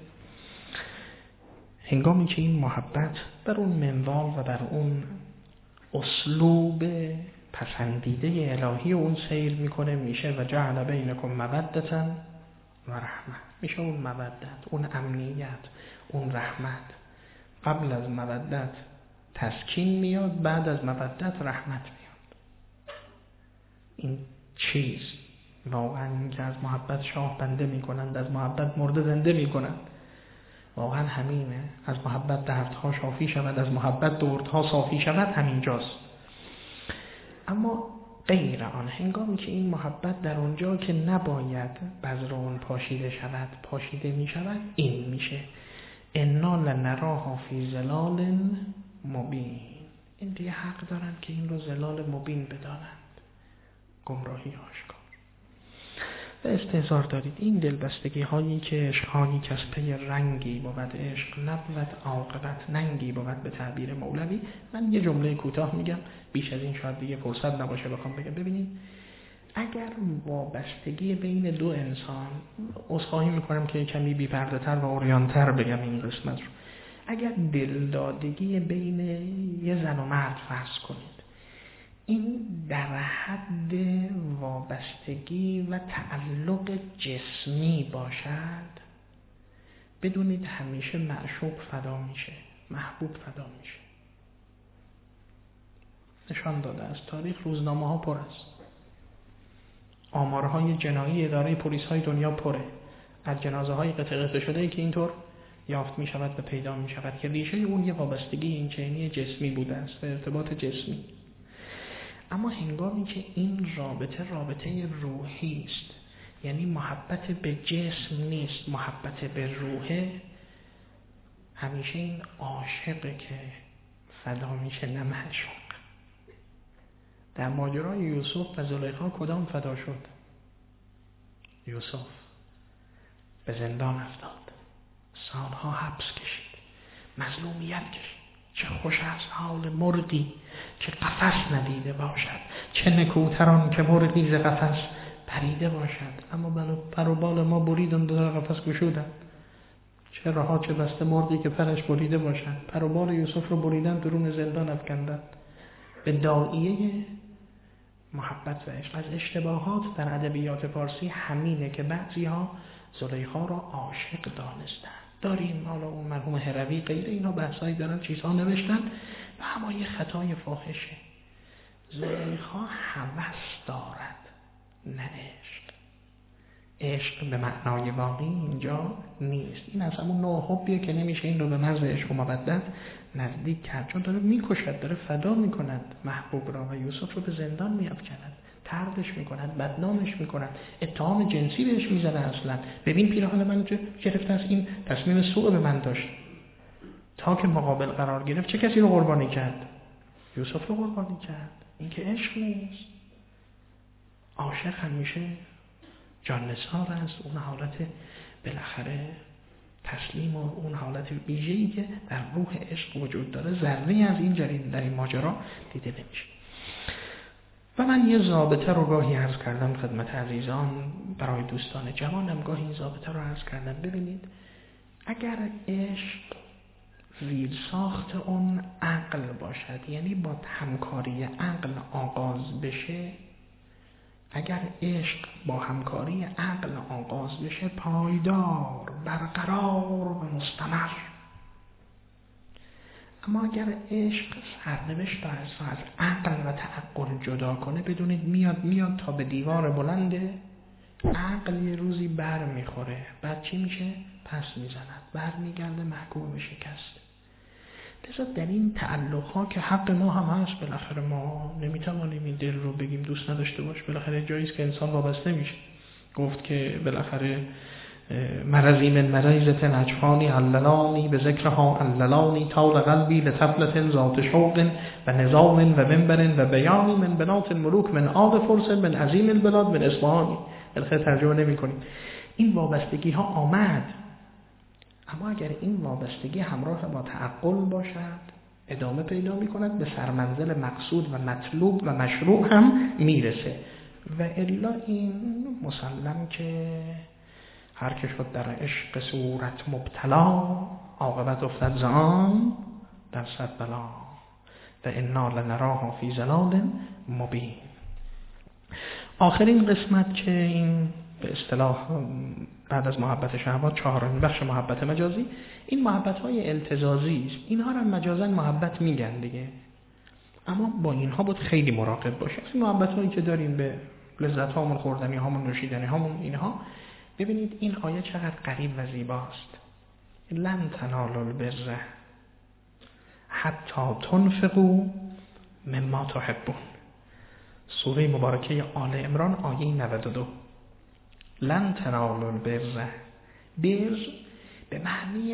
هنگامی که این محبت بر اون منوال و بر اون اسلوب پسندیده الهی اون سیر میکنه، میشه و جعل بینکم مودة و رحمه، میشه اون مودت، اون امنیت، اون رحمت. قبل از مودت تسکین میاد، بعد از مودت رحمت میاد. این چیز واقعا این که از محبت شاه بنده میکنند، از محبت مرده زنده میکنند، واقعا همینه. از محبت دردها شافی شود، از محبت دردها صافی شود، همینجاست. اما غیر آن، هنگامی که این محبت در اونجا که نباید بذر اون پاشیده شود، پاشیده می شود، این میشه انا لنراها فی ظلال مبین. این دیگه حق دارن که این رو ظلال مبین بدانند، گمراهی آشکار. و استحضار دارید این دلبستگی هایی که عشق هایی که از پی رنگی بود، عشق نبود عاقبت ننگی بود به تعبیر مولوی. من یه جمله کوتاه میگم، بیش از این شاید دیگه فرصت نباشه بخوام بگم. ببینید اگر وابستگی بین دو انسان، عذرخواهی میکنم که کمی بی‌پرده تر و عریان‌تر بگم این قسمت رو، اگر دلدادگی بین یه زن و مرد فرض کنید، این در حد وابستگی و تعلق جسمی باشد، بدونید همیشه معشوق فدا میشه، محبوب فدا میشه. نشان داده از تاریخ، روزنامه ها پر است، آمارهای جنایی اداره پلیس های دنیا پره از جنازه های قطع قطع شده ای که اینطور یافت می شود و پیدا می شود که ریشه اون یه وابستگی این چنینی جسمی بوده است و ارتباط جسمی. اما هنگامی که این رابطه روحی است، یعنی محبت به جسم نیست، محبت به روحه، همیشه این عاشقه که فدا میشه نه معشوق. در ماجرای یوسف و زلیخا کدام فدا شد؟ یوسف به زندان افتاد، سالها حبس کشید، مظلومیت کشید. چه خوش است حال مرغی که قفس ندیده باشد، چه نکوتران که مرغی ز قفس پریده باشد. اما پر و بال ما بریدند در قفس گشودند، چه رها چه بسته مرغی که پرش بریده باشد. پر و بال یوسف رو بریدند، درون زندان افکندند. به داعیه محبت و عشق. از اشتباهات در ادبیات فارسی همینه که بعضی‌ها زلیخا را عاشق دانستند. داریم حالا اون مرحوم هروی غیر اینا بحثایی دارن، چیزها نوشتن و اما یه خطای فاحشه. زلیخا هوس دارد نه عشق. عشق به معنای واقعی اینجا نیست. این از همون نوع حبیه که نمیشه این رو به مرز عشق و مودت نزدیک کرد، چون داره میکشد، داره فدا میکند محبوب را و یوسف رو به زندان میافکند، طردش میکند، بدنامش میکند، اتهام جنسی بهش میزنه. اصلا ببین پیراهن من گرفته است، این تصمیم سوء به من داشت. تا که مقابل قرار گرفت چه کسی رو قربانی کرد؟ یوسف رو قربانی کرد. این که عشق نیست. عاشق همیشه جان‌نثار است، اون حالت بالاخره تسلیم و اون حالت ویژه‌ای که در روح عشق وجود داره، ذره‌ای از این جریان در این ماجرا دیده نمیشه. و من یه ضابطه رو گاهی عرض کردم خدمت عزیزان، برای دوستان جوانم گاهی این ضابطه رو عرض کردم. ببینید اگر عشق زیر ساخت اون عقل باشد، یعنی با همکاری عقل آغاز بشه، اگر عشق با همکاری عقل آغاز بشه، پایدار، برقرار و مستمر. اما اگر عشق سرنوشت از عقل و تعقل جدا کنه، بدونید میاد تا به دیوار بلند عقل یه روزی بر میخوره. بعد چی میشه؟ پس میزند، بر میگرده، محکوم به شکست. لذا در این تعلق‌ها که حق ما هم هست، بالاخره ما نمیتوانیم این دل رو بگیم دوست نداشته باش. بالاخره جاییست که انسان وابسته میشه. گفت که بالاخره مرضی من مریضة اجفانی عللانی به ذکرها عللانی طال قلبی لطفلة ذات شوق و نظام و منبر و بیانی من بنات الملوک من آل فرس من عظیم البلاد من اصفهانی. بالاخره ترجمه نمی کنیم. این وابستگی ها آمد، اما اگر این وابستگی همراه با تعقل باشد، ادامه پیدا می کند، به سرمنزل مقصود و مطلوب و مشروع هم میرسه. و الا این مسلم که هر که شد در عشق صورت مبتلا، عاقبت افتد ز آن در صد بلا. و انا لنراها فی ضلال مبین. آخرین قسمت که این به اصطلاح بعد از محبت شهوات چهارمین بخش محبت مجازی، این محبت‌های التزازی است. اینها را مجازاً محبت میگن دیگه، اما با اینها باید خیلی مراقب باشیم. این محبت‌هایی که داریم به لذت هامون، خوردنی هامون، نوشیدنی هامون، اینها، ببینید این آیه چقدر قریب و زیباست. لن تنالوا البر حتی تنفقوا مما تحبون. سوره مبارکه آل عمران آیه 92. لن تنالوا البر، بر به معنی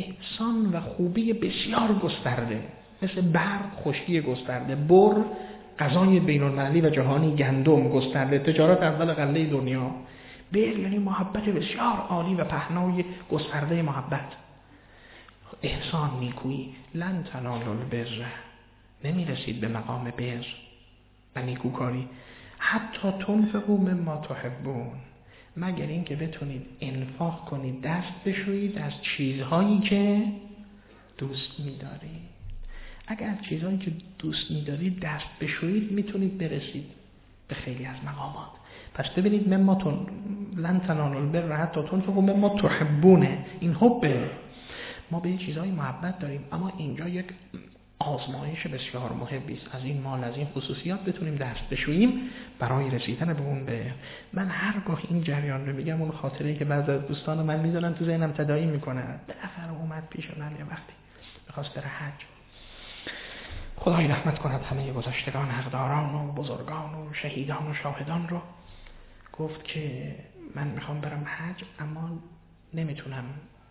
احسان و خوبی بسیار گسترده، مثل برق خشکی گسترده. بر غذای بین‌المللی و جهانی، گندم، گسترده، تجارت اول قله دنیا. بر یعنی محبت بسیار عالی و پهنای گسترده محبت. احسان، نیکویی. لن تنالوا البر، نمیرسید به مقام بر و نیکوکاری، حتی تنفقوا مما تحبون، مگر این که بتونید انفاق کنید، دست بشویید از چیزهایی که دوست می‌دارید. اگر از چیزهایی که دوست می‌دارید دست بشویید میتونید برسید به خیلی از مقامات. پس ببینید لن تنالوا البر حتی تنفقوا مما تحبون، این حبه. ما به چیزهای محبت داریم، اما اینجا یک آزمایش بسیار مهمی است. از این مال، از این خصوصیات بتونیم دست بشوییم برای رسیدن به اون بر. من هرگاه این جریان رو میگم، اون خاطره‌ای که بعضی از دوستان من میذارن تو ذهنم تداعی میکنن. بالاخره اومد پیش من یه وقتی میخواست بره حج. خدای رحمت کند همه گذشتگان، حقداران و بزرگان و شهیدان و شاهدان رو. گفت که من میخوام برم حج، اما نمیتونم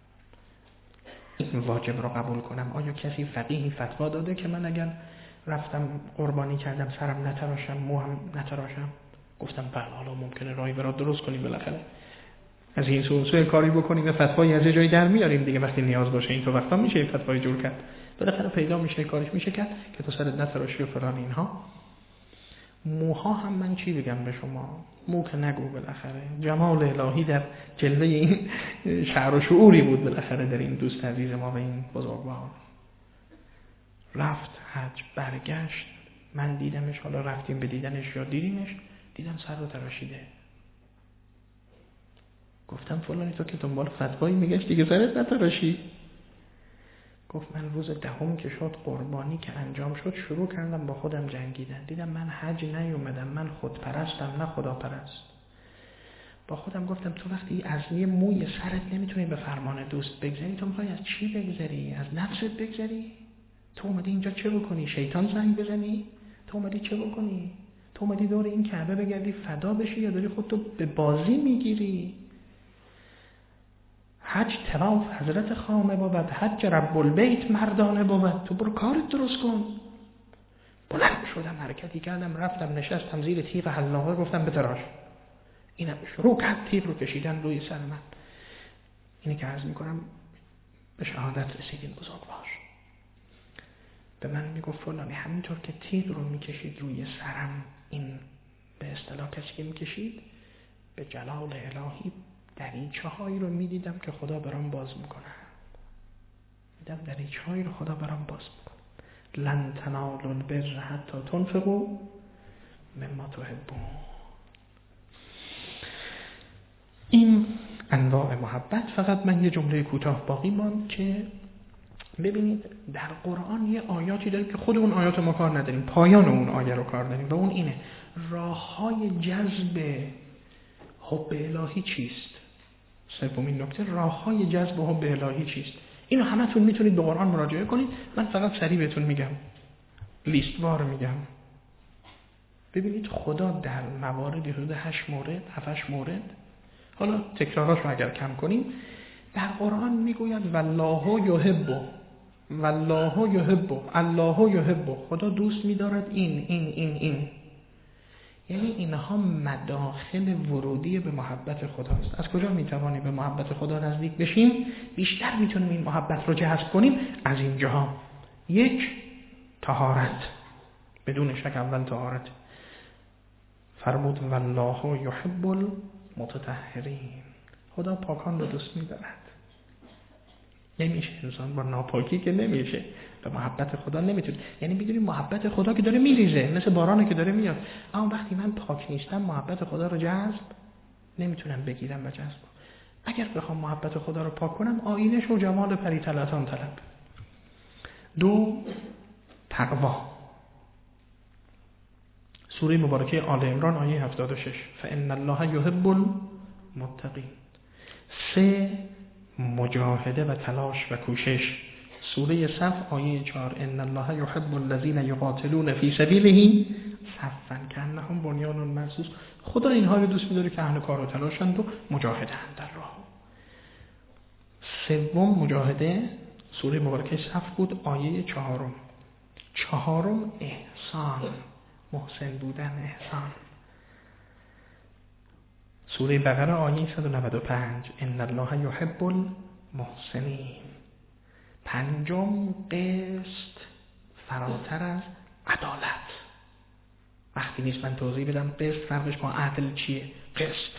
این واجب رو قبول کنم. آیا کسی فقیهی فتوا داده که من اگر رفتم قربانی کردم سرم نتراشم، موهم نتراشم؟ گفتم بله، حالا ممکنه راهی برات درست کنیم، بالاخره از این سو کاری بکنیم و فتوایی از جای در میاریم دیگه. وقتی نیاز باشه این تو وقتا میشه فتوای جور کرد، بالاخره پیدا میشه، کارش میشه کرد که تو سرت نتراشی و فلان اینها. موها هم من چی بگم به شما، مو که نگو، بالاخره جمال الهی در جلوه این شعر و شعوری بود بالاخره در این دوست عزیز ما و این بزرگوار. رفت حج، برگشت، من دیدمش، حالا رفتیم به دیدنش یا دیدیمش، دیدم سر رو تراشیده. گفتم فلانی تو که دنبال فتوایی میگشتی که سرت نتراشی؟ گفت من روز دهم که شد، قربانی که انجام شد، شروع کردم با خودم جنگیدن. دیدم من حج نیومدم، من خودپرستم نه خداپرست. با خودم گفتم تو وقتی از یه موی سرت نمیتونی به فرمان دوست بگذری، تو میخوای از چی بگذری؟ از نفست بگذری؟ تو اومدی اینجا چه بکنی؟ شیطان زنگ بزنی؟ تو اومدی چه بکنی؟ تو اومدی دور این کعبه بگردی فدا بشی، یا داری خودتو به بازی میگیری؟ حج طواف حضرت خامه بود، حج رب البیت مردانه بود. تو برو کارت درست کن. بلند شدم، حرکتی کردم، رفتم نشستم زیر تیغ حلاقه، گفتم بتراش. اینم شروع کرد تیغ رو کشیدن روی سر من. اینه که عرض میکنم به شهادت رسیدیم بزرگوار. به من میگفت فلانی همینطور که تیغ رو میکشید روی سرم، این به اصطلاح کسی که میکشید، به جلال الهی دریچه هایی رو میدیدم که خدا برام باز میکنه. دیدم دریچه هایی رو خدا برام باز میکنه. لن تنالوا البر حتی تنفقوا مما تحبون. این انواع محبت. فقط من یه جمله کوتاه باقی ماند که ببینید در قرآن یه آیاتی داریم که خود اون آیات ما کار نداریم، پایان اون آیه رو کار داریم، و اون اینه: راه‌های جذب حب الهی چیست؟ سومین نکته، راه‌های جذب حب الهی چیست؟ اینو همتون میتونید به قرآن مراجعه کنید. من فقط سریع بهتون میگم، لیستوار میگم. ببینید خدا در موارد حدود 7-8 مورد، حالا تکرارش رو اگر کم کنیم، در قرآن میگوید والله یحب، والله یحب، الله یحب، خدا دوست می‌دارد این. یعنی اینها مداخل ورودی به محبت خداست. از کجا میتوانیم به محبت خدا نزدیک بشیم؟ بیشتر میتونیم این محبت رو جذب کنیم از اینجاها. 1. طهارت، بدون شک اول طهارت. فرمود والله یحب المتطهرین، خدا پاکان رو دوست می‌دارد. نمیشه انسان با ناپاکی که نمیشه به محبت خدا نمیتونه. یعنی میدونی محبت خدا که داره میریزه، مثل بارانه که داره میاد، اما وقتی من پاک نیستم محبت خدا رو جذب نمیتونم بگیرم و جذب کنم. اگر بخوام محبت خدا رو پاک کنم، آیینش و جمال پری طلعتان طلب. 2. تقوا، سوره مبارکه آل عمران آیه 76 فإن الله یحب المتقین. 3. مجاهده و تلاش و کوشش، سوره صف آیه 4 ان الله یحب الذین یقاتلون فی سبیله صفا کانهم بنیان مرصوص. خدا اینها رو دوست می‌داره که اهل کار و تلاشند و مجاهدند در راه. 3. مجاهده، سوره مبارکه صف بود آیه 4. 4. احسان، محسن بودن، احسان. سوره بقره آیه 195 ان الله یحب المحسنین. پنجم، قسط فراتر از عدالت. وقتی نیست من توضیح بدم قسط فرقش با عدل چیه. قسط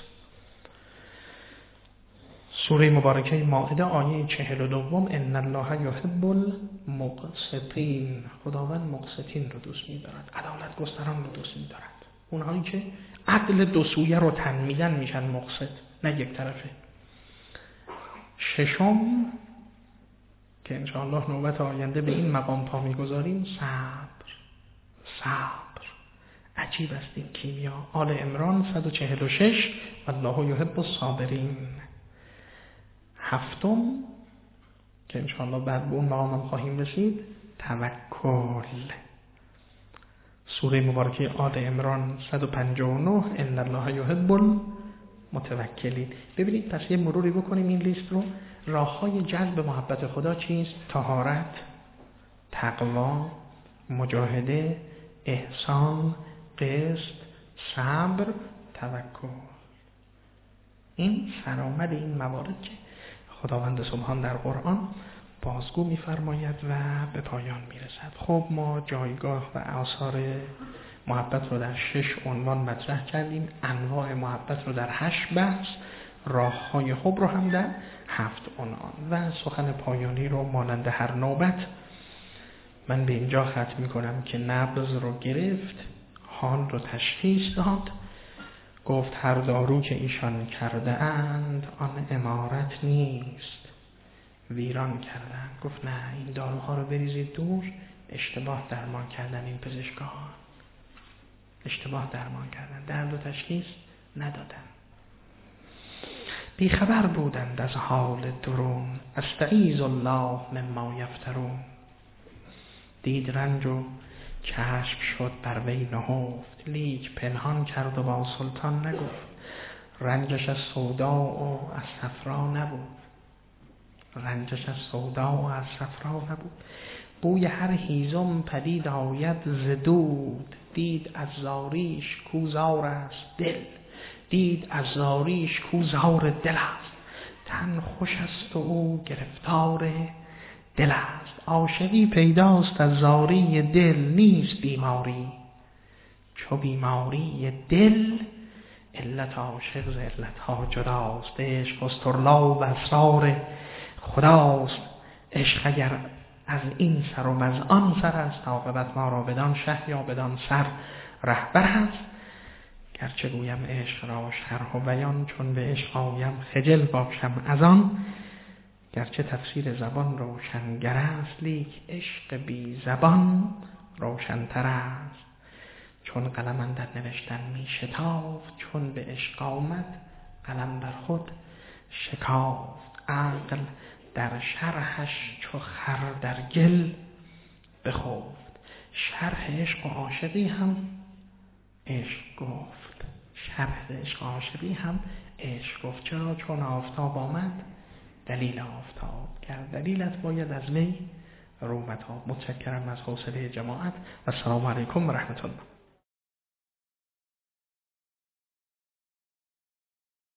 سوره مبارکه مائده آیه 42 ان الله یحب المقسطین. خداوند مقسطین رو دوست می‌دارد، عدالت گستران رو دوست می‌دارد. اونهایی که عدل دو سویه رو تن میدن میشن مقسط، نه یک طرفه. ششم که انشاءالله نوبت آینده به این مقام پا میگذاریم، صبر. عجیب است این کیمیا. آل عمران 146 والله یحب الصابرین. هفتم که انشاءالله بعد به اون مقام هم خواهیم رسید، توکل. سوره مبارکه آل عمران 159 ان الله یحب المتوکلین. ببینید پس یه مروری بکنیم این لیست رو. راه‌های جلب محبت خدا چیست؟ طهارت، تقوا، مجاهده، احسان، قسط، صبر، توکل. این سرآمد این موارد که خداوند سبحان در قرآن بازگو می‌فرماید و به پایان می‌رسد. خب ما جایگاه و آثار محبت رو در 6 عنوان مطرح کردیم، انواع محبت رو در 8 بحث، راه‌های حب رو هم در 7 عنوان و سخن پایانی رو مانند هر نوبت من به اینجا ختم می‌کنم که نبض رو گرفت، حال رو تشخیص داد، گفت هر دارو که ایشان کرده اند آن امارت نیست، ویران کردن. گفت نه، این داروها رو بریزید دور. اشتباه درمان کردن این پزشکان، اشتباه درمان کردن، درد و تشخیص ندادن، بیخبر بودند از حال درون، استعیذ الله مما یفترون. دید رنج و چشم شد بر وی نهفت، لیک پنهان کرد و با سلطان نگفت. رنجش از سودا و از صفرا نبود، بوی هر هیزم پدید آید ز دود. دید از زاریش کو زار است دل است. تن خوش است و او گرفتار دل است. عاشقی پیداست از زاری دل، نیست بیماری چو بیماری دل. علت عاشق ز علت ها جداست، عشق استرلاب اسرار خداست. عشق اگر از این سر و از آن سر است، عاقبت ما را بدان شه یا بدان سر رهبر است. گرچه گویم عشق را شرح و بیان، چون به عشق آیم خجل باشم از آن. گرچه تفسیر زبان روشنگر است، لیک عشق بی زبان روشن‌تر است. چون قلم اندر نوشتن می شتافت، چون به عشق آمد قلم بر خود شکافت. عقل در شرحش چو خر در گل بخفت. شرح عشق و عاشقی هم عشق گفت. چرا؟ چون آفتاب آمد دلیل آفتاب کرد، دلیلت باید از وی رومتاب. متشکرم از حوصله جماعت و السلام علیکم و رحمت الله.